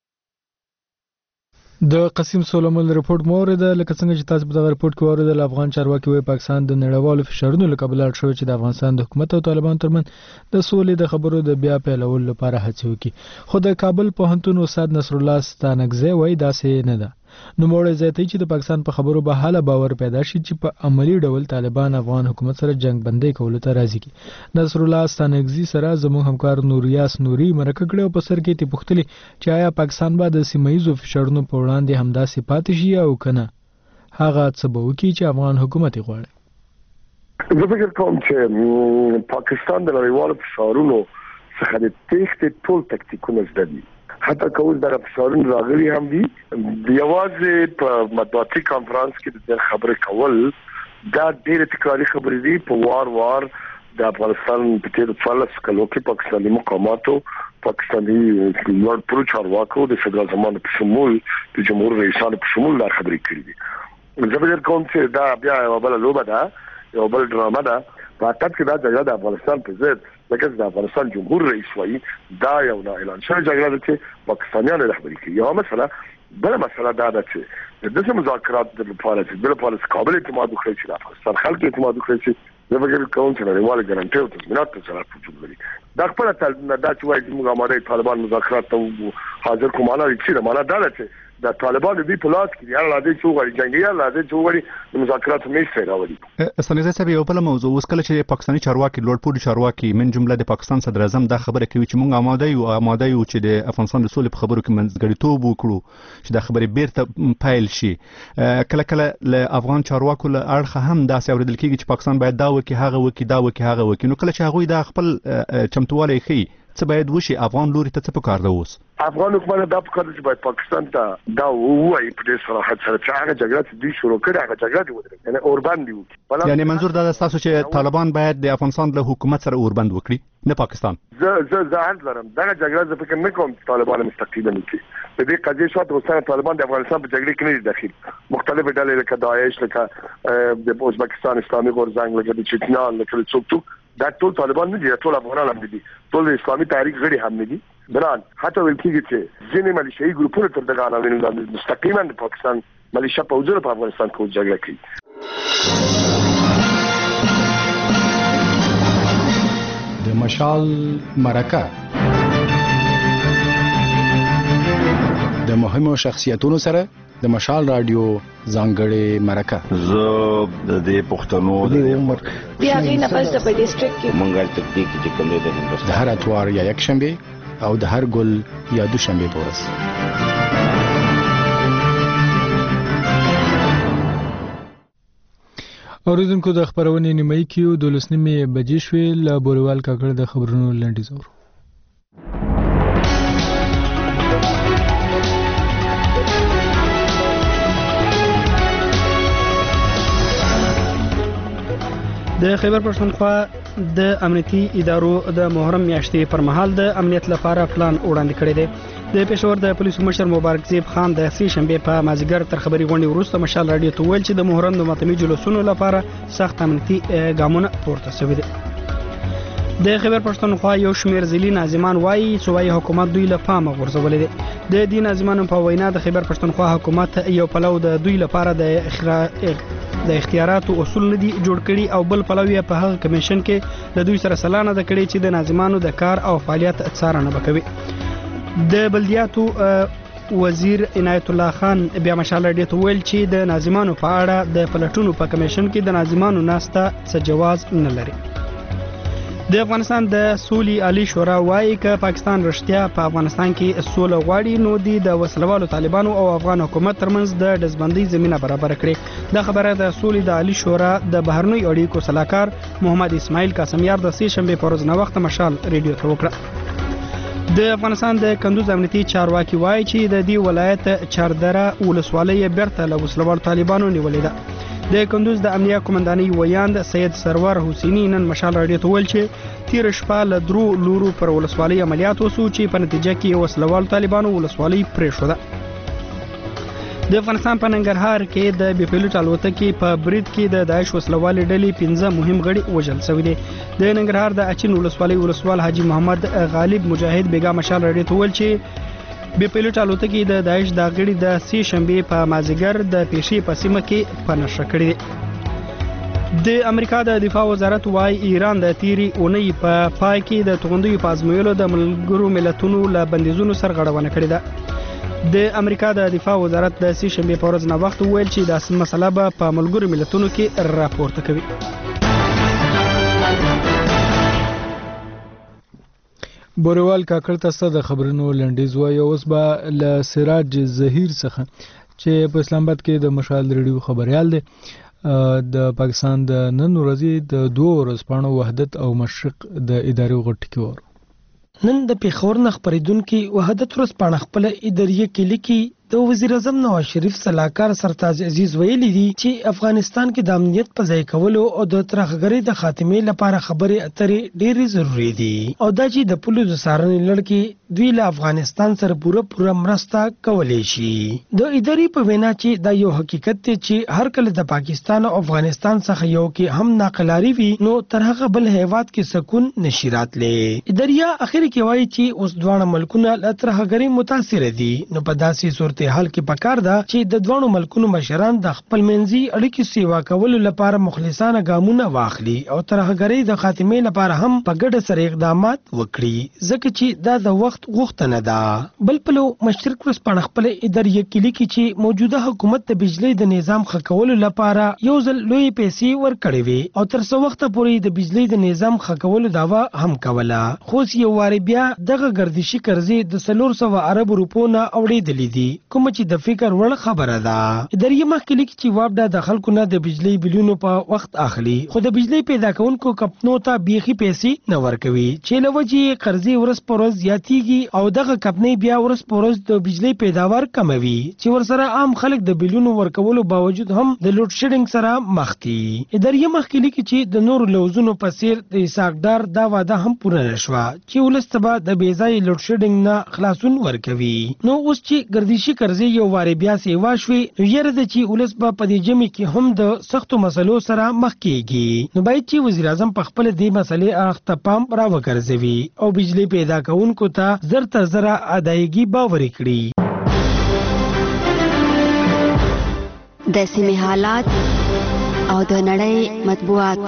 د قاسم سولمل رپورټ موریده لکه څنګه چې تاسو په دغه رپورټ کې واوریدل افغان چارواکي وايي پاکستان د نړیوالو فشارونو له کبله اړ شوی چې د افغانستان د حکومت او طالبانو ترمنځ د سولې د خبرو د بیا پیلولو لپاره هڅې وکړي. خو د کابل پوهنتون استاد نصر الله ستانکزی وايي داسې نه ده. نوموړی زیاتوي چې د پاکستان په خبرو به حاله باور پیدا شي چې په عملی ډول طالبان افغان حکومت سره جنگ بندي کولو ته راضي کړي. نصر الله ستانکزی سره زموږ همکار نوریاس نوري مرکه کړې او په سر کې تی پوښتلې چې آیا پاکستان به د سیمایي فشارونو په وړاندې همداسې پاتې شي او کنه هغه څه به وکړي چې افغان حکومت یې غواړي. زه فکر کوم چې پاکستان د نړیوالو فشارونو څخه د تېښتې ټول تکتیکونه زده دي. حتی که اوس دغه فشارونه راغلي هم دي یوازې په مطبوعاتي کانفرنس کې د خبرې کول دا ډېرې تکراري خبرې دي. په وار وار د افغانستان په تېرو څوارلسو کلو کې پاکستاني مقاماتو پاکستاني لوړ پوړو چارواکو د صدر اعظم په شمول د جمهور رئیسانو په شمول دا خبرې کړې دي. زه فکر کوم چې دا بیا یوه بله لوبه ده یو بل ډرامه ده. په حقیقت کې دا جګړه د افغانستان په ضد لکه د افغانستان جمهور رئیس وایي دا یو نه اعلان شوی جګړه ده چې پاکستانیانو رهبري کوي. یوه مسله بله مسله دا ده چې د داسې مذاکراتو لپاره چې بل لپاره کابل اعتماد وکړي چې د افغانستان خلک اعتماد وکړي چې زه فکر کوم چې نړیوالې ګارانټۍ او تضمینات ته ضرورت وجود لري. دا خپله دا چې وایي چې موږ آماده طالبان مذاکرات ته حاضر کوو معنا یې څه ده؟ معنا دا ده چې د طالبانو دوی په لاس کې دي هر راځي چې وغواړي جنګي هر راځي چې وغواړي د مذاکراتو میز ته راولي. ستانکزی صاحب یو بله موضوع اوس کله چې پاکستاني چارواکي لوړ پوړي چارواکي من جمله د پاکستان صدر اعظم دا خبره کوي چې موږ آماده یو آماده یو چې د افغانستان د سولې په خبرو کې منځګړیتوب وکړو چې دا خبرې بیرته پیل شي. کله کله له افغان چارواکو له اړخه هم داسې اورېدل کېږي چې پاکستان باید دا وکړي هغه وکړي دا وکړي هغه وکړي. نو کله چې هغوی دا خپل چمتووالی ښیي څه باید وشي؟ افغان لوري ته څه پکار ده اوس؟ افغان حکومت دا پکار ده چې باید پاکستان ته دا ووایي په ډېر صراحت سره چې هغه جګړه چې دوی شروع کړې هغه جګړه دې ودرېږي یعنې اوربند دې وکړي. یعنې منظور دا ده ستاسو چې طالبان باید د افغانستان له حکومت سره اوربند وکړي نه پاکستان؟ زه زه زه عرض لرم دغه جګړه زه فکر نه کوم چې طالبان مستقیما وکړي. د دې قضیې شاته اوسنه طالبان د افغانستان په جګړې کې نه دي داخل. مختلفې ډلې لکه داعش لکه د ازبکستان اسلامي غورځنګ لکه د چچنیان لکه د څوک څوک دا ټول طالبان نه دي ټول افغانان هم دي ټول د اسلامي تحریک غړي هم نه دي. بران حتی ویل کېږي چې ځینې ملیشایي ګروپونه تر دغه عناوینو لاندې مستقیما د پاکستان ملیشه پوځونه په افغانستان کې جګړه کوي. د مشال مرکه د مهمو شخصیتونو سره د مشال رادیو ځانګړې مرکه. زه د دې پښتنو د عمر بیا غي نه پس په ډیسټریکټ کې مونږه تکتیک چې کوم دی د هندوستان د هر اتوار یا یک شنبه او د هر ګل یا دوشنبه په ورځ. اوریدونکو د خبرونې نیمایي کې د لسنیمې بجې شوې له بوریوال کاکړ د خبرونو لنډیز اورو. د خیبر پښتونخوا د امنیتي ادارو د محرم میاشتې پر مهال د امنیت لپاره پلان وړاندې کړی دی. د پېښور د پولیسو مشر مبارک زیب خان د سې شنبه په مازیګر تر خبري غونډې وروسته مشال رادیو ته ویل چې د محرم د ماتمي جلوسونو لپاره سخت امنیتي ګامونه پورته شوي دي. د خیبر پښتونخوا یو شمېر ځلي ناظمان وایي صوبایي حکومت دوی له پامه غورځولې دي. د دې ناظمانو په وینا د خیبر پښتونخوا حکومت یو پلو د دوی لپاره د اخرا د اختیاراتو اصول نه دي جوړ کړي او بل پلو یې په هغه کمیشن کې د دوی سره سلانه د کړي چې د ناظمانو د کار او فعالیت څارنه وکوي. د بلدیاتو وزیر عنایت الله خان بیا مشال رادیو ته ویل چې د ناظمانو په اړه د پلټونو په کمیشن کې د ناظمانو ناسته څه جواز نه لري. د افغانستان د سولې عالی شورا وايي چې پاکستان رښتیا په افغانستان کې سوله غواړي نو دی د وسلوالو طالبانو او افغان حکومت ترمنځ د دزبندۍ زمينه برابر کړي. دا خبره د سولې د عالی شورا د بهرنی اړیکو صلاحکار محمد اسماعیل قاسمیار د سې شنبه په ورځ نو وخت مشال رادیو ته وکړه. د افغانستان د کندوز امنیتي چارواکي وایي چې د دې ولایت چاردره ولسوالۍ بیرته له وسلوالو طالبانو نیولې ده. د کندوز د امنیه قومندانۍ ویاند سید سرور حسینی نن مشال رادیو ته ویل چې تیر شپه له درو لورو پر ولسوالۍ عملیات وسو چې په نتیجه کې وسلوال طالبانو ولسوالۍ پرېښوده. د افغانستان په ننګرهار کې د بي پیلوټ الوتکې په برید کې د داعش وسلوالې ډلې پنځه مهم غړي وژل شوي دي. د ننګرهار د اچین ولسوالۍ ولسوال حاجی محمد غالب مجاهد بیګا مشال رادیو ته ویل چې بي پیلوټ الوتکې د داعش د غړي د سې شنبه په مازیګر د پیښې په سیمه کې پنهشه کړې دي. د امریکا د دفاع وزارت وايي ایران د تیری اونۍ په پا پای کې د توغندیو په ازمویلو د ملګرو ملتونو له بندیزونو سرغړونه کړې ده. د امریکا د دفاع وزارت د سې شنبه په ورځ نو وخت ویل چې دا مسله به په ملګرو ملتونو کې راپورته کوي. بوریوال کاکړ تاسو د خبرونو لنډیز وایي. اوس به له سراج ظهیر څخه چې په اسلام آباد کې د مشال رادیو خبريال دی د پاکستان د نن ورځې د دوه ورځپاڼو وحدت او مشرق د ادارې غټ کې ور نن د پیښور نه خبرېدونکو وحدت ورځپاڼه خپل ادارې کې لیکي د وزیر اعظم نواز شریف صلاحکار سرتاج عزیز ویلي دي چې افغانستان کې د امنیت په ځای کولو او د ترهګرۍ د خاتمې لپاره خبرې اترې ډېرې ضروری دي او دا چې د پولیسو څارنې لړ کې دوی له افغانستان سره پوره پوره مرسته کولی شي. د ادارې په وینا چې دا یو حقیقت دی چې هر کله د پاکستان او افغانستان څخه یو کې هم ناقلاري وي نو تر هغه بل هیواد کې سکون نشي راتلی. ادارې اخر کې وایي چې اوس دواړه ملکونه له ترهګرۍ متاثر دي نو په داسې صورت حال کې پکار ده چې د دوه ملکونو مشران د خپل منځي اړیکې سیوا کولو لپاره مخلصانه ګامونه واخلي او ترهګرۍ د خاتمې لپاره هم په ګډه سره اقدامات وکړي ځکه چې دا د وخت غوښتنه ده. بل پلو مشرق ورځپاڼه خپل ادارې کې لیکي چې موجوده حکومت د بجلی د نظام ښه کولو لپاره یو ځل لوی پیسې ورکړې وي او تر څو وخت پورې د بجلی د نظام ښه کولو داوا هم کوله خو یو واری بیا دغه ګردشي قرضې د څلور سوه ارب روپو نه اوړېدلې دي کوم چې د فکر وړ خبره ده. ادارې مخکې لیکي چې وابډا د خلکو نه د بجلی بلونو په وخت اخلي خو د بجلی پیدا کوونکو کمپنیو ته بیخي پیسې نه ورکوي چې له وجې قرضې ورځ په ورځ زیاتېږي او دغه کمپنۍ بیا ورځ په ورځ د بجلی پیداوار کموي چې ورسره عام خلک د بلونو ورکولو باوجود هم د لوډ شیډینګ سره مخ دي. ادارې مخکې لیکي چې د نورو لوزونو په څیر د اسحاقدار دا وعده هم پوره نشوه چې ولس ته به د بې ځایه لوډ شیډینګ نه خلاصون ورکوي. نو اوس چې ګردشي قرضې یو واري بیا سیوا شوي نو یره د چې ولس به په دې جمع کې هم د سختو مسلو سره مخ کیږي نو باید چې وزیر اعظم په خپل دې مسلې اړخ ته پام راوګرځوي او بجلی پیدا کوونکو ته زر تر زره ادایګي باور کړي. د سیمې حالات او د نړۍ مطبوعات.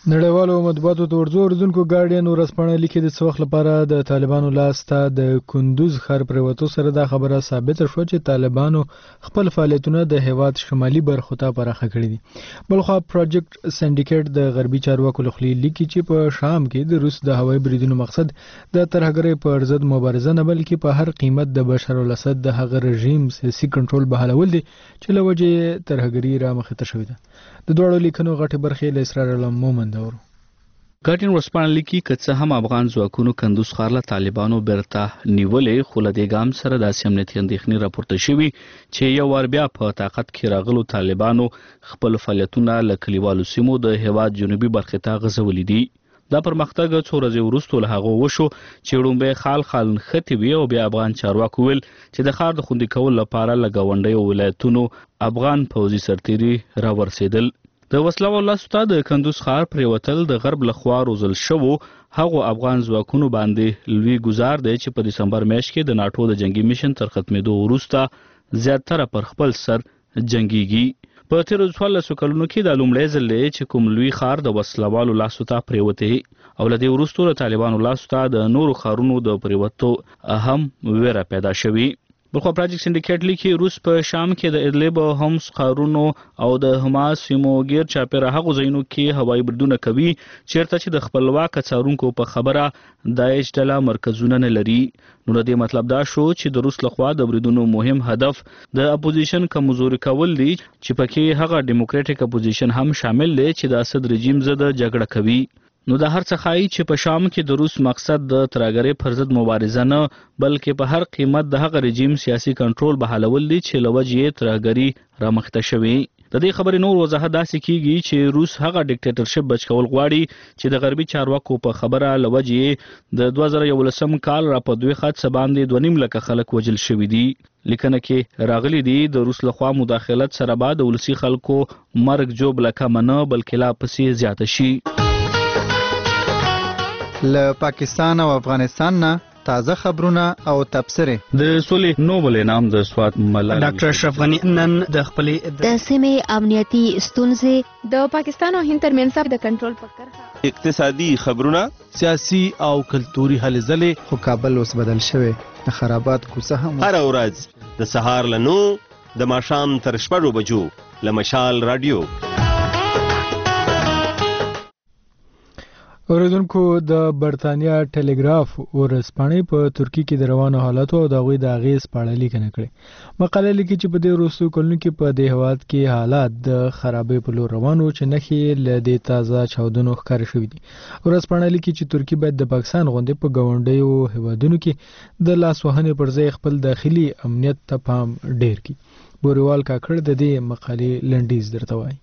نړیوالو مطبوعاتو ته ورځو اردوونکو ګارډین ورځپاڼه لیکي د څه وخت لپاره د طالبانو لاسته د کندوز ښار پریوتو سره دا خبره ثابته شوه چې طالبانو خپل فعالیتونه د هیواد شمالي برخو ته پراخه کړي دي. بلخوا پروجیکټ سنډیکیټ د غربي چارواکو لخوا لیکي چې په شام کې د روس د هوایي بریدونو مقصد د ترهګرۍ پر ضد مبارزه نه بلکې په هر قیمت د بشار الاسد د هغه رژیم سیاسي کنټرول بحالول دي چې له وجې ترهګري را مخته شوې ده. د دوړو لیکنو غټي برخې له اسرار علم مومند ورو ګارډین ورځپاڼه لیکي که څه هم افغان ځواکونو کندوز ښار له طالبانو بیرته نیولې خو له دې ګام سره داسې امنیتي اندېښنې راپورته شوي چې یو وار بیا په طاقت کې راغلو طالبانو خپل فعالیتونه له کلیوالو سیمو د هیواد جنوبي برخې ته غځولي دي. دا پرمختګ څو ورځې وروسته له هغه وشو چې وړومبی خال خال نښتې وي او بیا افغان چارواکو ویل چې د ښار د خوندي کولو لپاره له ګاونډیو ولایتونو افغان پوځي سرتیري راورسېدل. د وسلوالو لاسو ته د کندوز ښار پریوتل د غرب لخوا روزل شوو هغو افغان ځواکونو باندې لوی ګزار دی چې په دسمبر میاشت کې د ناټو د جنگي میشن تر ختمېدو وروسته زیاتره پر خپل سر جنگيږي. په تیرو څوارلسو کلونو کې د لومړی ځل دی چې کوم لوی ښار د وسلوالو لاسو ته پریوتې او له دې وروسته د طالبانو لاسو ته د نورو ښارونو د پریوتو هم ویره پیدا شوي. بلخوا پروجیکټ سنډیکیټ لیکي روس په شام کې د ادلب او همس ښارونو او د حماس سیمو غیر چاپیره هغو ځایونو کې هوایي بریدونه کوي چیرته چې د خپلواک څارونکو په خبره داعش ډله مرکزونه نه لري. نو د دې مطلب دا شو چې د روس لخوا د بریدونو مهم هدف د اپوزیشن کمزوري کول دي چې پکې هغه ډیموکراټیک اپوزیشن هم شامل دی چې د اسد رژیم ضد جګړه کوي. نو د هر څه خایي چې په شام کې د روس مقصد د ترهګرۍ پر ضد مبارزه نه بلکې په هر قیمت د هغه رژیم سیاسي کنټرول بحالول دي چې له وجې یې ترهګري رامخته شوې. د دې خبرې نور وضاحت داسې کیږي چې روس هغه ډیکټیټرشپ بچ کول غواړي چې د غربي چارواکو په خبره له وجې د دوه زره یولسم کال را په دوی خط باندې دوه نیم لکه خلک وژل شوي دي. لیکنه کې راغلي دي د روس لخوا مداخلت سره به د ولسي خلکو مرګ جوړ لکه نه بلکې لا پسې زیاته شي. له پاکستان او افغانستان نه تازه خبرونه او تبصرې. د سولې نوبل انعام د سواد ملالۍ ډاکټر اشرف غنی نن د خپلې د سیمې امنیتي ستونزې د پاکستان او هند ترمنځ د کنټرول په کرښه اقتصادي خبرونه سیاسي او کلتوري هلې ځلې. خو کابل اوس بدل شوی د خرابات کوڅه هم هر ورځ د سهار له نو د ماښام تر شپږو بجو له مشال رادیو. اوریدونکو د برتانیا ټلګراف ورځپاڼې په ترکی کې د روانو حالاتو او د هغوی د اغیز په اړه لیکنه کړې. مقاله لیکي چې په دې وروستیو کلونو کې په دې هیواد کې حالات د خرابۍ په لور روان وو چې نښې له دې تازه چاودنو ښکاره شوي دي. ورځپاڼه لیکي چې ترکی باید د پاکستان غوندې په ګاونډیو هیوادونو کې د لاسوهنې پر ځای خپل داخلي امنیت ته پام ډیر کړي. بوریوال کاکړ د دې مقالې لنډیز درته وایي.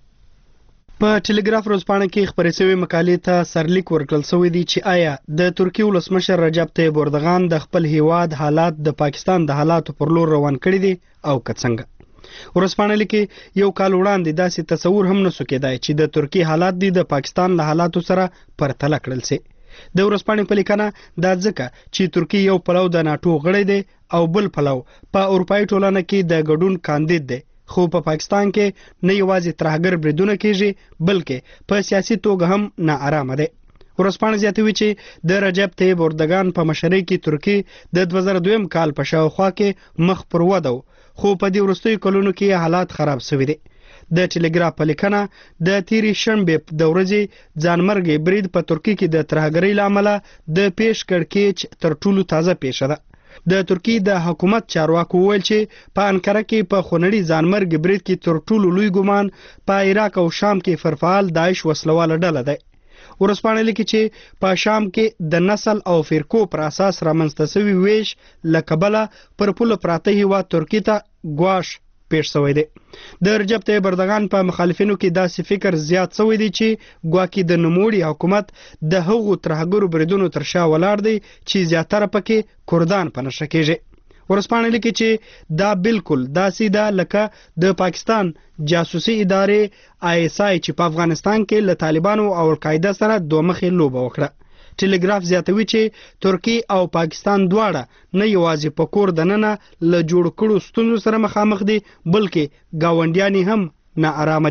په ټلګراف ورځپاڼه کې خبرې شوې مقالې ته سرلیک ورکړل شوی دی چې آیا د ترکی ولسمشر رجب طیب اردوغان د خپل هیواد حالات د پاکستان د حالاتو پر لور روان کړي دي او که څنګه. ورځپاڼه لیکي یو کال وړاندې داسې تصور هم نسو کېدای چې د ترکی حالات دي د پاکستان له حالاتو سره پرتله کړل شي. د ورځپاڼې په لیکنه دا ځکه چې ترکی یو پلو د ناټو غړی دی او بل پلو په اروپایي ټولنه کې د ګډون کاندید دی، خو په پاکستان کې نه یوازې ترهګر بریدونه کیږي بلکې په سیاسي توګه هم ناارامه دی. ورځپاڼه زیاتوي چې د رجب طیب اردوغان په مشرۍ کې ترکی د دوه زره دویم کال په شاوخوا کې مخ پر وده خو په دې وروستیو کلونو کې حالات خراب شوي دي. د ټلګراف په لیکنه د تیرې شنبې د ورځې ځانمرګي برید په ترکی کې د ترهګرۍ له امله د پیش کړکېچ تر ټولو تازه پیښه ده. د ترکی د حکومت چارواکو ویل چې په انکره کې په خونړي ځانمرګي برید کې تر ټولو لوی ګمان په عراق او شام کې فرفعال داعش وسلواله ډله ده. ورځپاڼه لیکي چې په شام کې د نسل او فرقو پر اساس رامنځته شوی ویش له کبله پر پوله پراته هیواد ترکی ته ګواښ پیښ شوی دی. د رجب طیب اردوغان په مخالفینو کې داسې فکر زیات شوی دی چې ګواکې د نوموړي حکومت د هغو ترهګرو بریدونو تر شا ولاړ دی چې زیاتره پکې کردان په نښه کېږي. ورځپاڼه لیکي چې دا بالکل داسې ده لکه د پاکستان جاسوسي ادارې آی ایس آی چې په افغانستان کې له طالبانو او القاعده سره دوه مخې لوبه وکړه. ټلګراف زیاتوي چې ترکی او پاکستان دواړه نه یوازې په کور دننه له جوړ کړو ستونزو سره مخامخ دي بلکې ګاونډیان هم ناارامه دي.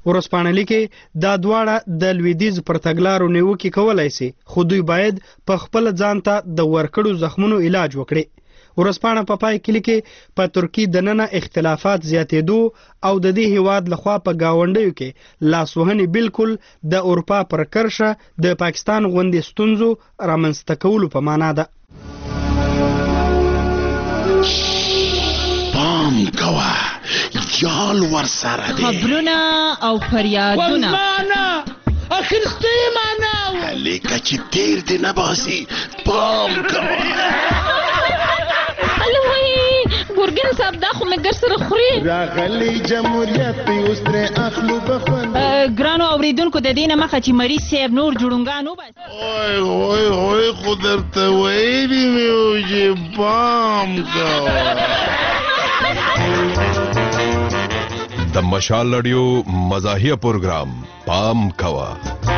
ورځپاڼه لیکي دا دواړه د لویدیځ پر تګلارو نیوکې کولای شي، خو دوی باید په خپل ځان ته د ورکړو زخمونو علاج وکړي. ورځپاڼه په پای کې لیکي په ترکی دننه اختلافات زیاتېدو او د دې هیواد لخوا په گاونډیو کې لاسوهنې بالکل د اروپا پر کرښه د پاکستان غوندې ستونزو رامنځته کولو په معنا ده. پام کوه جال ورسره دی، خبرونه او فریادونه اخرستی معنا لیکه چې تیر دی نباسي. پام کوه ګورګین صاحب دا خو مې ګر سره خوري. راغلی جمهوریت اوس ترې اخلو بخوند. ګرانو اوریدونکو د دې نه مخه چې مریض صاحب نور جوړونګان وباسي. اوی اوی اوی خو درته ویلي مې وو چې پام کوه. د مشال رادیو مزاحیه پروګرام پام کوه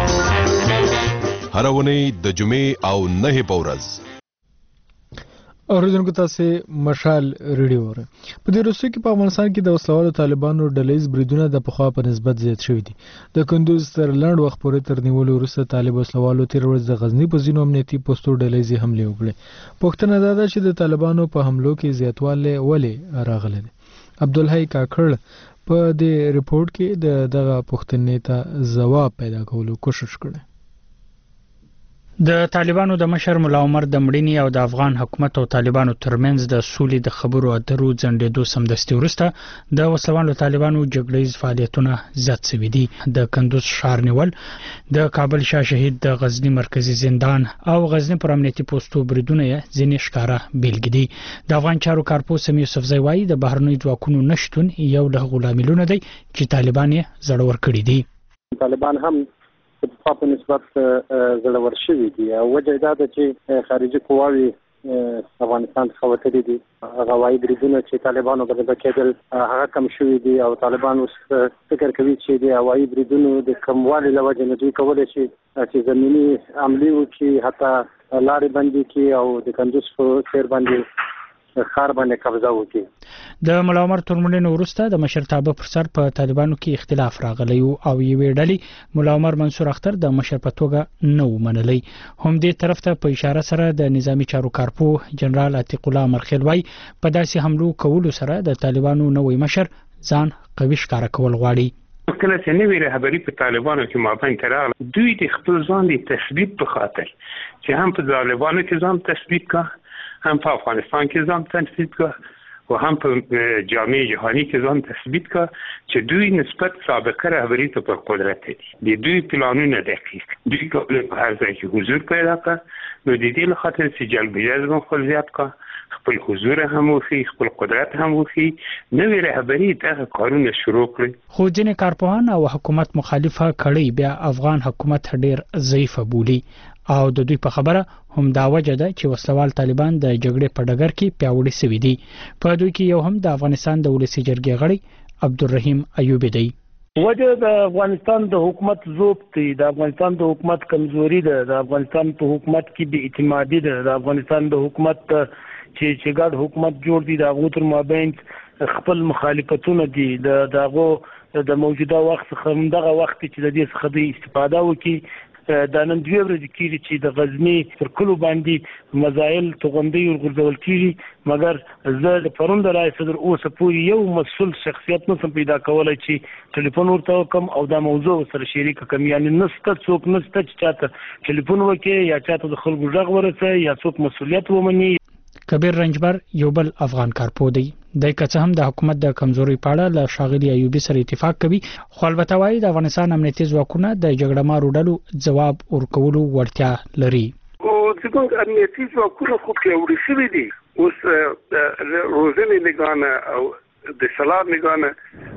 هر ونی د جمعې او نه په ورځ. اوریدونکو تاسو مشال ریډیو وره. په دې وروستیو کې په افغانستان کې د وسلوالو طالبانو ډلهیز بریدونه د پخوا په نسبت زیات شوي دي. د کندوز تر لنډ وخت پورې تر نیولو وروسته طالب وسلوالو تیر ورځ د غزنی په ځینو امنیتي پوسټو ډلهیزې حملې وکړې. پوښتنه دا ده چې د طالبانو په حملو کې زیاتوالی ولې راغلی دی؟ عبدالحی کاکړ په دې ریپورت کې د دغه پوښتنې ته ځواب پیدا کولو کوشش کړی. د طالبانو د مشر ملا عمر د مړینې او د افغان حکومت او طالبانو ترمنځ د سولې د خبرو اترو ځنډېدو سمدستي وروسته د وسلوالو طالبانو جګړیز فعالیتونه زیات شوي دي. د کندوز ښار نیول، د کابل شاه شهید، د غزنی مرکزی زندان او غزنی پر امنیتي پوسټو بریدونه یې ځینې ښکاره بیلګې دي. د افغان چارو کارپوه سمیع یوسفزی وایي د بهرنیو ځواکونو نشتون یو له هغو لاملونه دی چې طالبان یې زړور کړي دي. طالبان هم د دفاع په نسبت زړور شوي دي او وجه دا ده چې خارجي قواوې افغانستان څخه وتلي دي. هغه هوایي بریدونه چې طالبانو باندې کېدل هغه کم شوي دي او طالبان اوس فکر کوي چې د هوایي بریدونو د کموالي له وجې نه دوی کولی شي چې زمیني حملې وکړي، حتی لارې بندې کړي او د کندوز په څېر باندې خار باندې قبضه وکړي. د ملا عمر تر مړینې وروسته د مشرتابه پر سر په طالبانو کې اختلاف راغلی او یوې ډلې ملا عمر منصور اختر د مشر په توګه نه ومنلی. هم دې طرف ته په اشاره سره د نظامی چارو کارپوه جنرال عتیق الله مرخیل وایي په داسې حملو کولو سره د طالبانو نوی مشر ځان قوي ښکاره کول غواړي. کله چې نوې رهبري په طالبانو کې مابین کې راغله، دوی د خپل ځان د تثبیت په خاطر چې هم په طالبانو کې ځان تثبیت کا، هم په افغانستان کې ځان تثبیت کا و هم په جامعه جهانی کې ځان تثبیت کا چې دوی نسبت سابقه رهبري ته پر قدرت دي. د دوی پلانونه دقیق دوی کولی په هر ځای کې حضور پیدا کړ. نو د دې لخاطر چې جلبیه ځم خپل زیات کا، خپل حضور هم وخی، خپل قدرت هم وخی، نوې رهبري دغه کارونه شروع کړي. خو ځینې کارپوهان او حکومت مخالفه کړي بیا افغان حکومت ډیر ضعیف بولي او د دوی په خبره هم دا وجه ده چې وسلوال طالبان د جګړې په ډګر کې پیاوړي شوي دي. په دوی کې یو هم د افغانستان د ولسی جرګې غړي عبدالرحیم ایوبی دی. وجه د افغانستان د حکومت ضعف دی، د افغانستان د حکومت کمزوري ده، د افغانستان په حکومت کې بې اعتمادي ده، د افغانستان د حکومت چې چې ګډ حکومت جوړ دی د هغو تر مابین خپل مخالفتونه دي. د دغه د موجوده وخت څخه همدغه وخت چې د دې څخه د استفاده وکړي. دا نن دوه ورځې کېږي چې د غزنی پر کلو باندې مزایل توغندۍ ورغورځول کېږي، مګر زه د پرون د رای صدر اوسه پورې یو مسؤل شخصیت نسم پیدا کولی چې ټلیفون ورته وکړم او دا موضوع سره شریکه کړم. یعنې نسته څوک نسته چې چاته ټلیفون وکړي یا چاته د خلکو غږ ورسوي یا څوک مسؤلیت ومني. کبیر رنجبر یو بل افغان کارپوه دی. د که هم د حکومت د کمزوري په اړه له ښاغلي ایوبي سره اتفاق کوي، خو البته وایي د افغانستان امنیتي ځواکونه د جګړه مارو ډلو ځواب ورکولو وړتیا لري. او زموږ امنیتي ځواکونه خو پیاوړي شوي دي. اوس روزنې نګانه او د سلام نګانه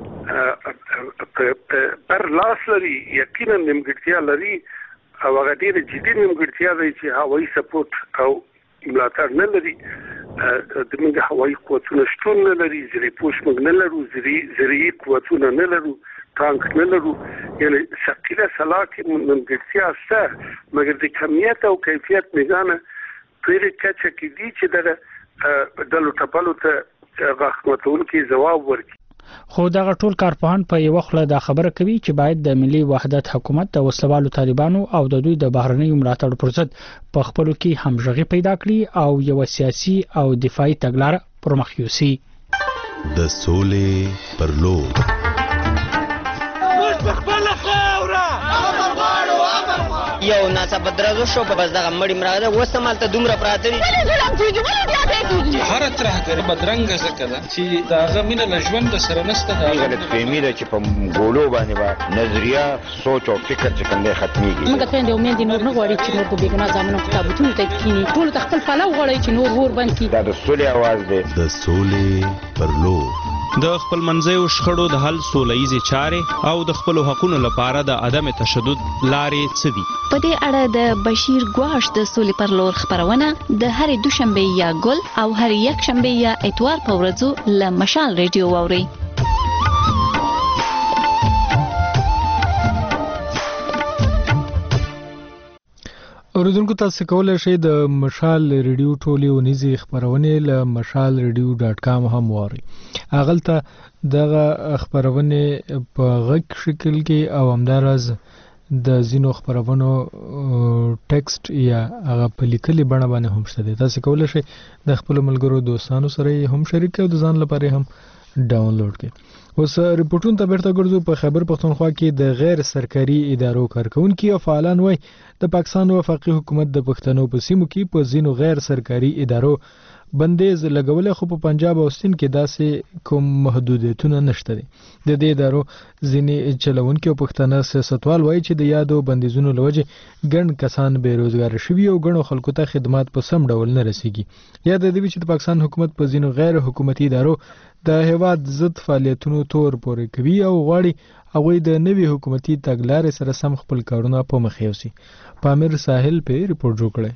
پر لاس لري، یقینا نیمګړتیا لري او هغه ډېره جدي نیمګړتیا دی چې هوایي سپورټ او ملاتړ نه لري. د موږ هوایي قوتونه شتون نه لري، زری پوش موږ نه لرو، زری زری قوتونه نه لرو، ټانک نه لرو. یعنې ثقیله سلاح کې نیمګړتیا شته، مګر د کمیت او کیفیت نګانه پرې کچه کې دي چې دغه ډلو ټپلو ته غاښ ماتونکي ځواب ورکړي. خو دغه ټول کارپوهان په یو وخت دا خبره کوي چې باید د ملي وحدت حکومت د وسلوالو طالبانو او د دوی د بهرنیو ملاتړ پر ضد په خپلو کې همغږي پیدا کړي او یو سیاسي او دفاعي تګلاره پرمخ یوسي. د سولې پر لور یو ناڅاپه درزو شو په بس دغه مړی مراده اوس هم هلته دومره پراته دي هره ترهګري بدرنګه ځکه ده چې د هغه مینه له ژونده سره نشته. دا غلطفهمي ده چې په ګولو باندې به نظریه سوچ او فکر چې کوم دی ختمېږي. موږ خویندې او میندې نور نه غواړي چې نور په بېګناه زامنو په تابوتونو ته کښېني. ټولو ته خپل پلو غواړي چې نور اور بند کړي. دا د سولې اواز دی. د سولې پر لور د خپل منځیو شخړو د حل سولهییزې چارې او د خپلو حقونو لپاره د عدم تشدد لارې څه دي؟ په دې اړه د بشیر ګواش د سولې پر لور خبرونه د هرې دوشنبه یا ګل او هر یک شنبه یا اتوار په ورځو له مشال ریډیو واورئ. اوریدونکو تاسو کولای شئ د مشال ریډیو ټولې ونیزي خبرونه له مشال ریډیو ډاټ کام هم واورئ. اغلته دغه خبرونه په غږ شکل کې او همدارز د زینو خبرونو ټیکسټ یا هغه په لیکلي بڼه باندې هم شته. تاسو کولای شئ د خپل ملګرو دوستانو سره هم شریک کړئ او د ځان لپاره هم ډاونلوډ کړئ. اوس ریپورتونو ته بیرته ګرځو. په خیبر پښتونخوا کې د غیر سرکاري ادارو کارکونکي او فعالان وایي د پاکستان وفاقي حکومت د پښتنو په سیمو کې په ځینو غیر سرکاري ادارو بندیز لګولې، خو په پنجاب او سند کې داسې کوم محدودیتونه نشته دي. د دې ادارو ځینې چلونکي او پښتانه سیاستوال وایي چې د یادو بندیزونو له وجې ګڼ کسان بېروزګاره شوي او ګڼو خلکو ته خدمات په سم ډول نه رسیږي. یاد دې وي چې د پاکستان حکومت په ځینو غیر حکومتي ادارو د هیواد ضد فعالیتونو تور پورې کوي او غواړي هغوی د نوي حکومتي تګلارې سره سم خپل کارونه په مخ یوسي. پامیر ساحل په ریپورت جوړ کړی.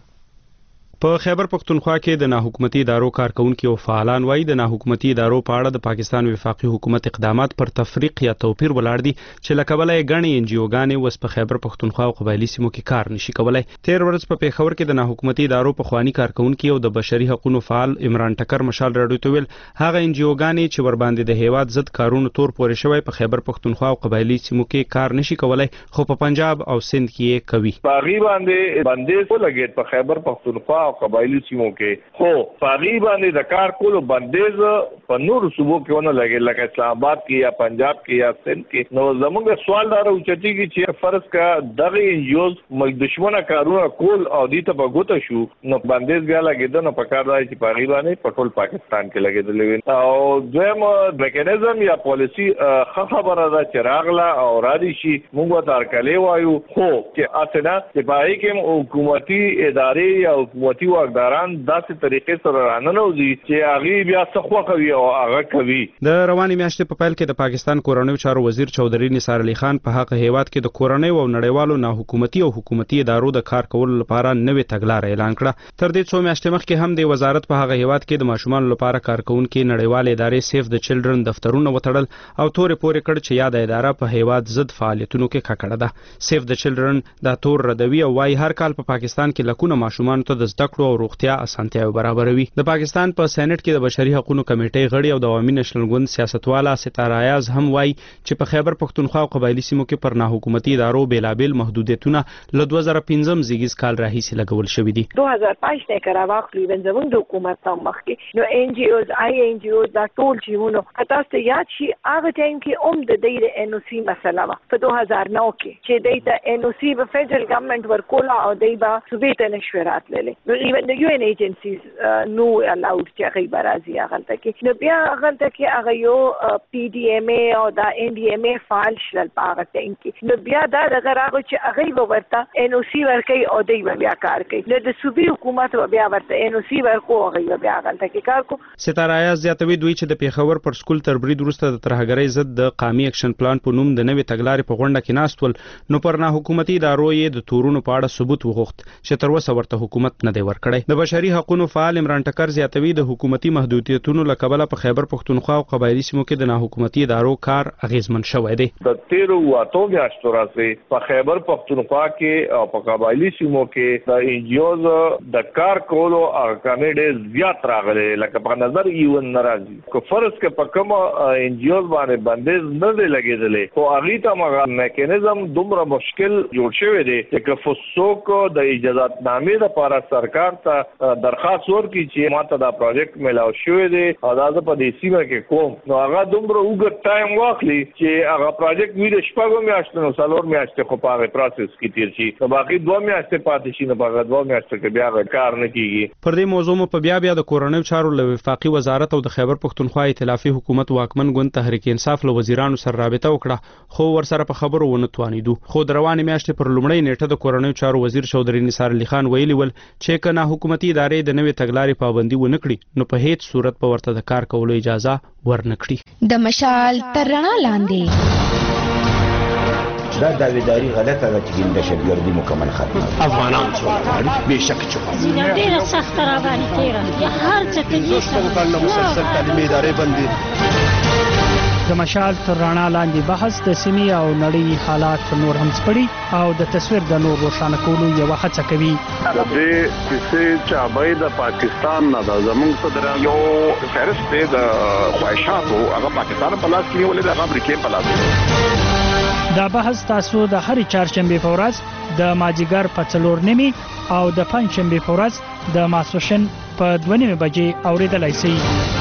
په خیبر پختونخوا کې د ناحکومتي ادارو کارکونکو او فعالان وایي د ناحکومتي ادارو په اړه د پاکستان وفاقي حکومت اقدامات پر تفریق یا توپیر ولاړ دي چې لکبله یې غني ان جی اوګانې وس په خیبر پختونخوا او قبایلی سیمو کې کار نشي کولای. تیر ورځ په پیښور کې د ناحکومتي ادارو په خواني کارکونکو او د بشري حقوقو فعال عمران ټکر مشال راډیو ته ویل هغه ان جی اوګانې چې ور باندې د هیواد ضد کارونو تور پورې شوی په خیبر پختونخوا او قبایلی سیمو کې کار نشي کولای، خو په پنجاب او سند کې کوي. باغی باندې باندې کو لګید په خیبر پختونخوا او قبایلی سیمو کې خو باغی باندې د کار کولو بندیز په نور صوبو کې ونه لګي لکه اسلام آباد کې یا پنجاب کې یا سند کې. نو زموږ سوال دا راوچتي چې فرض کا دغه انجوز مګ دشمنه کارونه کول او دې ته بغوته شو نو بندیز بیا لګیدل نو په کار دی چې باغی باندې په ټول پاکستان کې لګیدل او دویم میکانیزم یا پالیسی خبره ده چې راغله او را دي شي موږ ته ارکلې وایو خو چې اسنه چې باغی کې حکومتي ادارې یا حکومتي واکداران داسې طریقې سره راننوځي چې هغه بیا څخه کوي او هغه کوي. د رواني میاشتې په پیل کې د پاکستان کورنیو چارو وزیر چودري نثار علي خان په حق هیواد کې د کورنیو او نړیوالو ناحکومتي او حکومتي ادارو د کار کولو لپاره نوې تګلارې اعلان کړه. تر دې څو میاشتې مخکې هم د وزارت په هغه هیواد کې د ماشومان لپاره کارکونکو نړیوال ادارې سیف د چلډرن دفترونه وتړل او تورې پورې کړ چې یاد اداره په هیواد ضد فعالیتونو کې ککړه ده. سیف د چلډرن دا تور ردوي او وايي هر کال په پاکستان کې لکونه ماشومان ته د زده کړو او روغتیا اسانتیاوې برابروي. د پاکستان په سېنات کې د بشري حقوقو کمیټې غړي او د عوامي نېشنل ګوند سیاستواله ستاره ایاز هم وایي چې په خیبر پختونخوا او قبایلی سیمو کې پر ناحکومتي ادارو بیلابل محدودیتونه له دوه زره پنځم زیږیز کال راهیسې لګول شوي دي. دوه زره پنځه نه کرا واخلي زموږ د حکومت ته مخکې نو ان جی اوز آی ان جی اوز دا ټول چې ونه تاسو ته یاد شي هغه ټایم کې اوم د دې ان او سی مسله وا په دوه زره نو کې چې د ته ان او سی په فدرل ګورنمنت ورکولا او دای با صوبې ته نشورات للې نو ایون د یو ان ایجنسیز نو الاود چې هغه برازي هغه کې نو بیا هغه کې هغه یو پی ډی ایم ای او دا ان ډی ایم ای فعال شل پاغه ټینګ نو بیا دا دغه راغو چې هغه ورته ان او سی ورکي او دی بیا کار کوي نو د صوبې حکومت بیا ورته ان او سی ورکو هغه بیا هغه کې کار کو. ستاره ایاز زیاتوي دوی چې د پیښور پر سکول تر برید وروسته د ترهګرۍ ضد د قامي اکشن پلان په نوم د نوې تګلارې په غونډه کې ناستول نو پر نه حکومتي ادارو یې د تورونو په اړه ثبوت وغوښت چې تر اوسه ورته حکومت نه دی ورکړی. د بشري حقوقو فعال عمران ټکر زیاتوي د حکومتي محدودیتونو له کبله په خیبر پښتونخوا او قبایلی سیمو کې د ناحکومتي ادارو کار اغیزمن شوی دی. د تیرو واتو میاشتو راځي په خیبر پښتونخوا کې او په قبایلی سیمو کې د انجیوز د کار کولو او کمیډې زیات راغلي لکه په نظر ایون ناراضي کو فرض کې په کوم انجیوز باندې بندیز نه دی لګیدلې خو هغه ته مغه میکانیزم دومره مشکل جوړ شوی دی چې فسوک د اجازه نامې لپاره سرکار ته درخواست ورکړي چې ماته دا پروجیکټ ملاو شوی دی او دا په دې سیمه کې کوم نو هغه دومره وګ ټایم واخلي چې هغه پروجیکټ ویل شپږو میاشتو نو څلور میاشتې خو په پروسس کې تیر شي نو باقي دوه میاشتې پاتې شي نو هغه دوه میاشتې کې بیا کار نه کیږي. پر دې موضوع مو په بیا بیا د کورنیو چارو له وفاقي وزارت او د خیبر پښتونخوا ائتلافي حکومت واکمن ګوند تحریک انصاف له وزیرانو سره رابطه وکړه خو ورسره په خبرو ونه توانیدو. خو د روانې میاشتې پر لومړۍ نیټه د کورنیو چارو وزیر چودري نثار علي خان ویلي ول چې کنا حکومتي ادارې د نوې تګلارې پابندي ونه کړي نو په هیڅ صورت په ورته د کار کولو اجازه ورنکړي. د مشال تر رڼا لاندې دا داویداری غلطه ده چې د شګردي مکمل ختمه افغانان څو به شک چوکا ډیره سخت را باندې تیرا یا هر څه کې دوستو کله مسلسل تعلیمي ادارې باندې د مشال تر رڼا لاندې بحث د سیمې او نړۍ حالات نور هم سپړي او د تصویر د نور روښانه کولو یو هڅه کوي. د دې چې چابای د پاکستان نه د زمونږ صدر یو فهرست دی د خواهشاتو هغه پاکستان په لاس کې ولې د امریکا په لاس کې. دا بحث تاسو د هرې چهارشنبې په ورځ د ماجیګر په څلور نیمې او د پنجشنبې په ورځ د ماسپښین په دوه نیمې بجې اورېدلی شئ.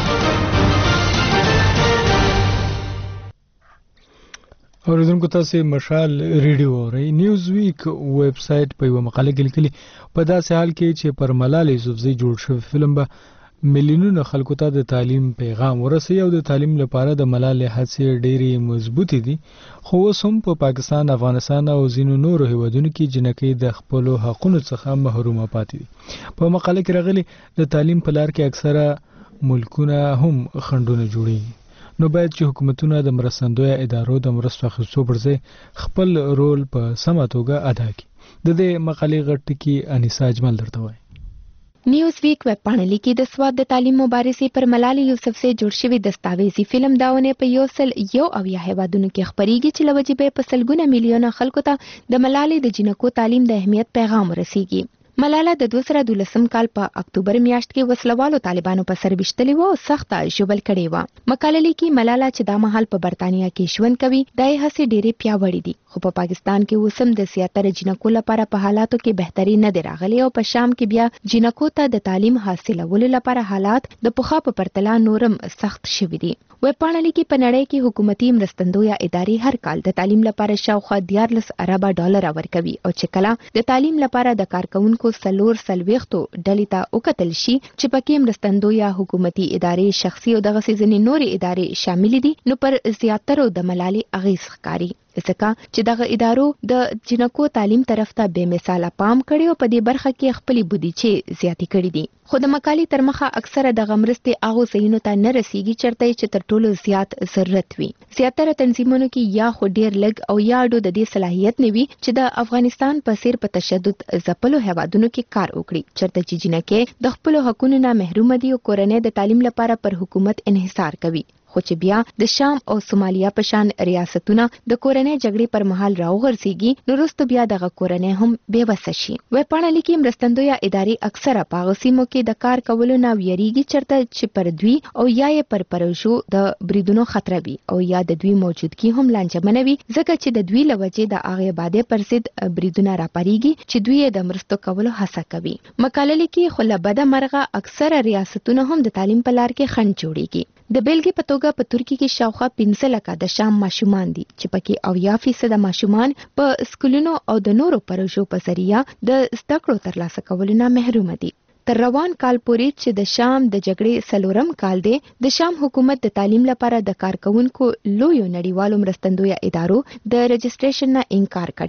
اوریدونکو تاسو مشال ریډیو اورئ. نیوز ویک ویب سټ په یو مقاله کې لیکلي په داسې حال کې چې پر ملالۍ یوسفزۍ جوړ شوی فلم به ملیونونه خلکو ته د تعلیم پیغام ورسوي او د تعلیم لپاره د ملالۍ هڅې ډېرې مضبوطې دي خو اوس هم په پاکستان، افغانستان او ځینو نورو هیوادونو کې جنکۍ د خپلو حقونو څخه محرومه پاتې دي. په مقاله کې راغلي د تعلیم په لار کې اکثره ملکونه هم خنډونه جوړي نو باید چې حکومتونه د مرستندویه ادارو د مرستو اخیستو پر ځای خپل رول په سمه توګه ادا کړي. د دې مقالې غټ کې انیسا اجمل درته وایي. نیوز ویک ویب پاڼه لیکي د سواد د تعلیم مبارزې پر ملالۍ یوسفزۍ جوړ شوی دستاویزي فلم داونه په یو سل یو اویا هیوادونو کې خپریږي چې لوجې به په سلګونه میلیونه خلکو ته د ملالۍ د جنکو تعلیم د اهمیت پیغام ورسیږي. ملاله د دوه زره دولسم کال په اکتوبر میاشت کې وسلوالو طالبانو په سر وشتلې و او سخته ژوبل کړې و. مقاله لیکي ملاله چې دا مهال په برتانیا کې ژوند کوي د یې هڅې ډېرې پیاوړې دي خو په پاکستان کې اوس هم د زیاتره جنکو لپاره په حالاتو کې بهتري نه دی راغلی او په شام کې بیا جنکو ته د تعلیم حاصلولو لپاره حالات د پخوا په پرتله نورم سخت شوي دي. ویب پاڼه لیکي په نړۍ کې حکومتي مرستندویه ادارې هر کال د تعلیم لپاره شاوخوا دیارلس اربه ډالر ورکوي او چې کله د تعلیم لپاره د کارکونکو سلور سلويختو ډلې ته وکتل شي چې پکې مرستندویه حکومتي ادارې شخصي او دغه ځینې نورې ادارې شامل دي نو پر زیاترو د ملالۍ اغیز ښکاري ځکه چې دغه ادارو د جنکو تعلیم طرف ته بے مثاله پام کړی او په دې برخه کې خپلې بودیجې زیاتې کړې دي. خو د مقالې تر مخه اکثره دغه مرستې هغو ځایونو ته نه رسیږي چېرته چې تر ټولو زیات ضرورت وي. زیاتره تنظیمونو کې یا خو ډېر لږ او یا ډو د دې صلاحیت نه وي چې د افغانستان په څیر په تشدد ځپلو هیوادونو کې کار وکړي چېرته چې جنکې د خپلو حقونو نه محرومه دي او کورنۍ د تعلیم لپاره پر حکومت انحصار کوي. خو چې بیا د شام او سومالیا په شان ریاستونه د کورنۍ جګړې پر مهال راوغورځيږي نو وروسته بیا دغه کورنۍ هم بې وسه شي. ویب پاڼه لیکي مرستندویه ادارې اکثره په هغو سیمو کې د کار کولو نه ویریږي چېرته چې پر دوی او یا یې پر پروژو د بریدونو خطر وي او یا د دوی موجودګي هم لانجمنه وي ځکه چې د دوی له وجې د هغې بادې پر ضد بریدونه راپارېږي چې دوی یې د مرستو کولو هڅه کوي. مقاله لیکي خو له بده مرغه اکثره ریاستونه هم د تعلیم په لار کې خنډ جوړیږي. د بیلګې په توګه په ترکیه کې شاوخوا پنځه لکه د شام ماشومان دي چې پکې اویا فیصده ماشومان په سکولونو او د نورو پروژو په ذریعه د زده کړو ترلاسه کولو نه محروم دي. تر روان کال پورې چې د شام د جګړې څلورم کال دی د شام حکومت د تعلیم لپاره د کارکونکو لویو نړیوالو مرستندویه ادارو د رجسټریشن نه انکار کړی دی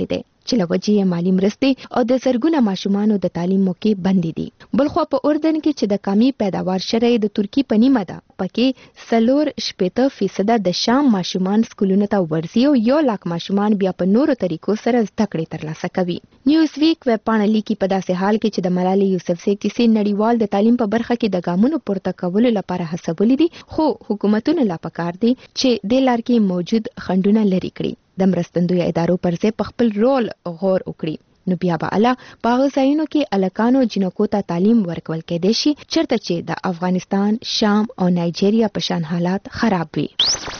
چې له وجې مالی مرستې او د زرګونه ماشومانو د تعلیم موقع بندې دي. بلخوا په اردن کې چې د کمی پیداوار شرع د ترکی په نیمه ده، پکې سلور شپېته فیصده د شام ماشومان سکولونو ته ورځي او یو لاک ماشومان بیا په نورو طریقو سره زده کړې ترلاسه کوي. نیوز ویک ویب پاڼه لیکي په داسې حال کې چې د ملالۍ یوسفزۍ کیسې نړیوال د تعلیم په برخه کې د ګامونو پورته کولو لپاره هڅولې دي، خو حکومتونه لا پکار دي چې د لار کې موجود خنډونه لري کړي، د مرستندوی ادارو پر ځای په خپل رول غور وکړي. نو بیا به الله په هغه ځایونو کې الکانو جنکو ته تعلیم ورکول کېدای شي چېرته چې د افغانستان، شام او نایجیریا په شان حالات خراب وي.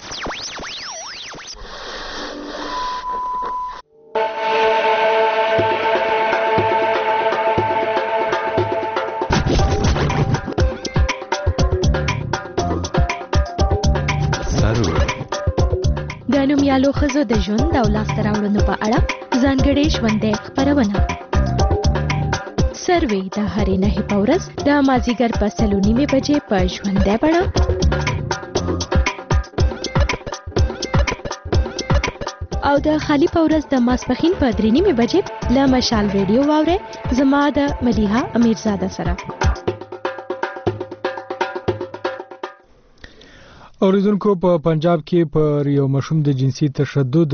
د نومیالو ښځو د ژوند او لاسته راوړنو په اړه ځانګړې ژوندۍ خپرونه. سروې د هرې نهې په ورځ د مازدیګر په سلو نیمې بجې په ژوندۍ بڼه او د خالي په ورځ د ماسپښین په درې نیمې بجې له مشال ریډیو واورئ زما د مدیحه امیرزاده سره. اوریدونکو په پنجاب کې پر یو ماشوم د جنسي تشدد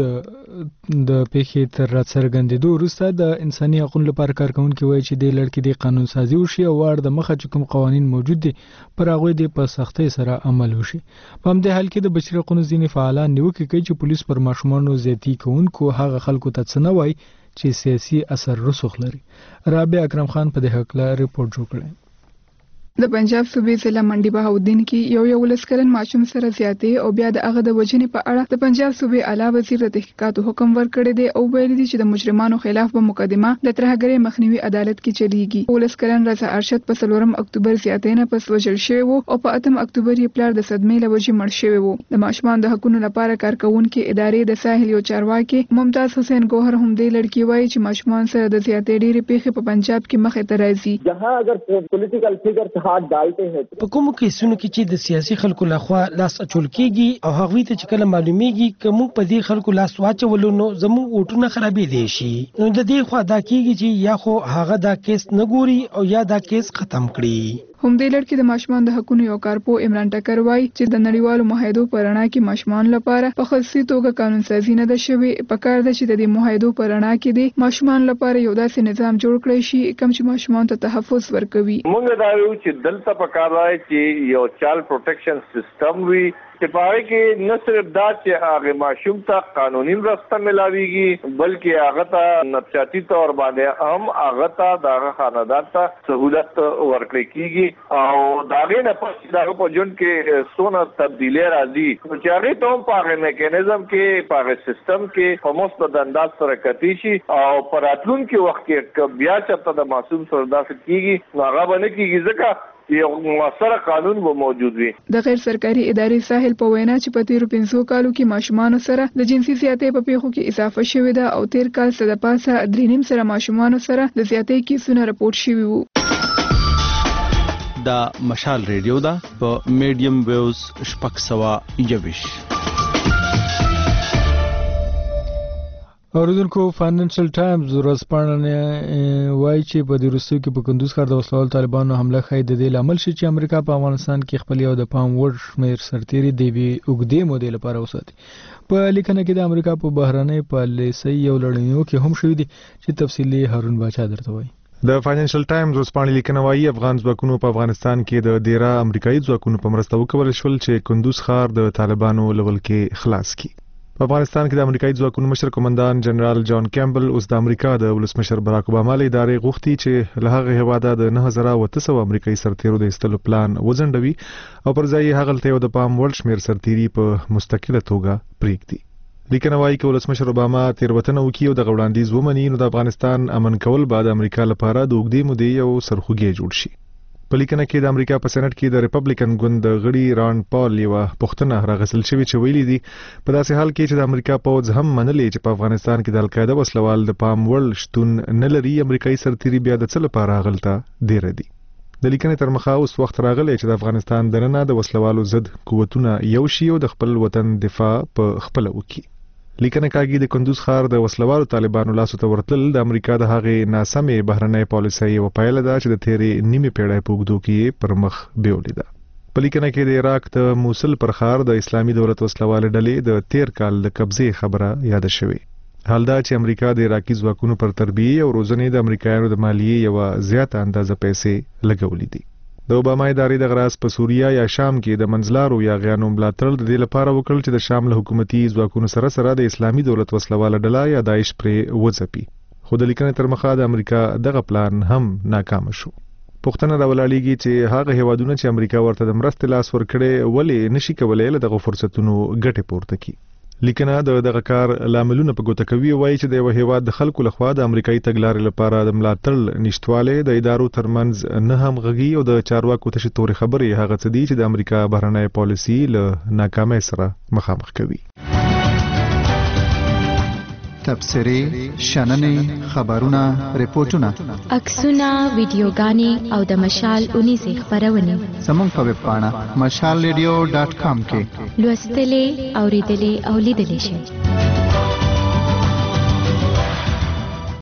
د پیښې تر راڅرګندېدو وروسته د انساني حقوقو لپاره کارکونکي وایي چې د لړکې د قانون سازي وشي او واړ د مخه چې کوم قوانین موجود دي پر هغوی د په سختۍ سره عمل وشي. په همدې حال کې د بشري حقوقو ځینې فعالان نیوکې کوي چې پولیس پر ماشومانو زیاتي کوونکو هغه خلکو ته څه نه وایي چې سیاسي اثر رسوخ لري. رابعه اکرم خان په دې هکله ریپورت جوړ کړی. د پنجاب صوبې ضلع منډي بهاودین کې یو یولس کلن ماشوم سره زیاتې او بیا د هغه د وژنې په اړه د پنجاب صوبې اعلی وزیر د تحقیقاتو حکم ورکړی دی او ویلي دي چې د مجرمانو خلاف به مقدمه د ترهګرۍ مخنیوي عدالت کې چلیږي. یولس کلن رضا ارشد په څلورم اکتوبر زیاتې نه پس وژل شوی و او په اتم اکتوبر یې پلار د صدمې له وجې مړ شوی و. د ماشومان د حقوقو لپاره کارکونکي ادارې د ساحل یو چارواکي ممتاز حسین ګوهر هم دې لړکی وایي چې ماشومان سره د زیاتې ډېرې پیښې په پنجاب کې مخې ته راځي. جہاں اگر پولیټیکل فیگر ہاتھ ڈالتے ہیں په کومو کیسونو کې چې د سیاسي خلکو لخوا لاس اچول کېږي او هغوی ته چې کله معلومیږي که موږ په دې خلکو لاس واچولو نو زموږ ووټونه خرابېدی شي. نو د دې خوا دا کېږي چې یا خو هغه دا کیس نه ګوري او یا دا کیس ختم کړي. هم دې لړ کې د ماشومان د حقوقو یو کارپو عمران ټکر وایي چې د نړیوالو معاهدو په رڼا کې ماشومان لپاره په خصوصي توګه قانون سازي نه ده شوې. پکار ده چې د دې معاهدو په رڼا کې د ماشومان لپاره یو داسې نظام جوړ کړی شي کوم چې ماشومان ته تحفظ ورکوي. موږ دا یو چې دلته پکار راځي چې یو چایلډ پروټیکشن سیستم وي چې پاره کې نه صرف دا چې هغه ماشوم ته قانوني مرسته ملاويږي بلکې هغه ته نفسیاتي تور باندې هم هغه ته د خاندان ته سہولت ورکړي کیږي او داغه نه پس دغه په جون کې سونه تبدیلی راځي چې هغه ته په هغه میکانیزم کې په هغه سیستم کې په مثبت انداز سره کتی شي او پراتلون کې وخت کې بیا چې د معصوم سره داسې کیږي نو هغه باندې کیږي ځکه یو موثر قانون به موجود وي. د غیر سرکاري ادارې ساحل په وینا چې په تیرو پنځو کالو کې ماشومان سره د جنسي زیاتې په پیښو کې اضافه شوې ده او تیر کال څخه د پاسه درې نیم سره ماشومان سره د زیاتې کیسونه راپورټ شوي وو. دا مشال ریډیو دا په میډیم ویوز شپږ سوه یوویش. اوریدونکو فاینانشل ټایمز ورځپاڼه وایي چې په دې وروستیو کې په کندوز ښار د وسلوال طالبانو حمله ښایي د دې لامل شي چې امریکا په افغانستان کې خپل یو د پام وړ شمېر سرتیري د یوې اوږدې مودې لپاره وساتي. په لیکنه کې د امریکا په بهرنۍ پالیسۍ یو لړنیو کې هم شوي دي چې تفصیلي هارون باچا درته وایي. د فاینانشل ټایمز ورځپاڼې لیکنه وایي افغان ځواکونو په افغانستان کې د ډیره امریکایي ځواکونو په مرسته وکول شول چې کندوز ښار د طالبانو لول کې خلاص کړي. په افغانستان کې د امریکایي ځواکونو مشر قومندان جنرال جان کیمبل اوس د امریکا د ولسمشر باراک اوباما له ادارې غوښتي چې له هغه هیواده د نه هزار او اته سوه امریکایي سرتیرو د ایستلو پلان وځنډوي او پر ځای یې هغلته یو د پام وړ شمېر سرتیري په مستقله توګه پرېږدي. لیکنه وایي که ولسمشر اوباما تېروتنه وکړي او دغه وړاندیز ومني نو د افغانستان امن کول به د امریکا لپاره د اوږدې مودې یو سرخوږی جوړ شي. په لیکنه کې د امریکا په سېنات کې د ریپبلیکن ګوند د غړي ران پال یوه پوښتنه راغسل شوې چې ویلي دي په داسې حال کې چې د امریکا پوځ هم منلې چې په افغانستان کې د القاعده وسلوال د پام وړ شتون نه لري امریکایي سرتیري بیا د څه لپاره هغلته ډېره دي. د لیکنې تر مخه اوس وخت راغلی چې د افغانستان دننه د وسلوالو ضد قوتونه یو شي او د خپل وطن دفاع په خپله وکړي. لیکنه کاږي د کندوز ښار د وسلوالو طالبانو لاسو ته ورتل د امریکا د هغې ناسمې بهرنۍ پالیسۍ یوه پایله ده چې د تیرې نیمې پیړۍ په اوږدو کې پر مخ بیولې ده. په لیکنه کې د عراق د موصل پر ښار د اسلامي دولت وسلوالې ډلې د تیر کال د قبضې خبره یاده شوې. حال دا چې امریکا د عراقي ځواکونو پر تربیې او روزنې د امریکایانو د مالیې یوه زیاته اندازه پیسې لګولې دي. د اوباما ادارې د غراس په سوریه یا شام کې د منځلارو یاغیانو ملاتړ د دې لپاره وکړل چې د شام له حکومتي ځواکونو سره سره د اسلامي دولت وسلواله ډله یا داعش پرې وځپي. خو د لیکنې تر مخه د امریکا دغه پلان هم ناکام شو. پوښتنه راولاړېږي چې هغه هیوادونه چې امریکا ورته د مرستې لاس ورکړي ولې نشي کولی له دغه فرصتونو ګټې پورته کړي. لیکنه د دغه کار لاملونه په ګوته کوي، وایي چې د یو هیواد د خلکو لخوا د امریکایي تګلارې لپاره د ملاتړ نشتوالی د ادارو ترمنځ نه همغږي او د چارواکو تشې تورې خبرې هغه څه دي چې د امریکا بهرنۍ پالیسي له ناکامۍ سره مخامخ کوي. تبصرې، شننې، خبرونه، ریپورتونه، عکسونه، ویډیوګانې او د مشال اونیزې خپرونې زموږ په ویب پاڼه مشال ریډیو ډاټ کام کې لوستلې، اوریدلې او لیدلې شئ.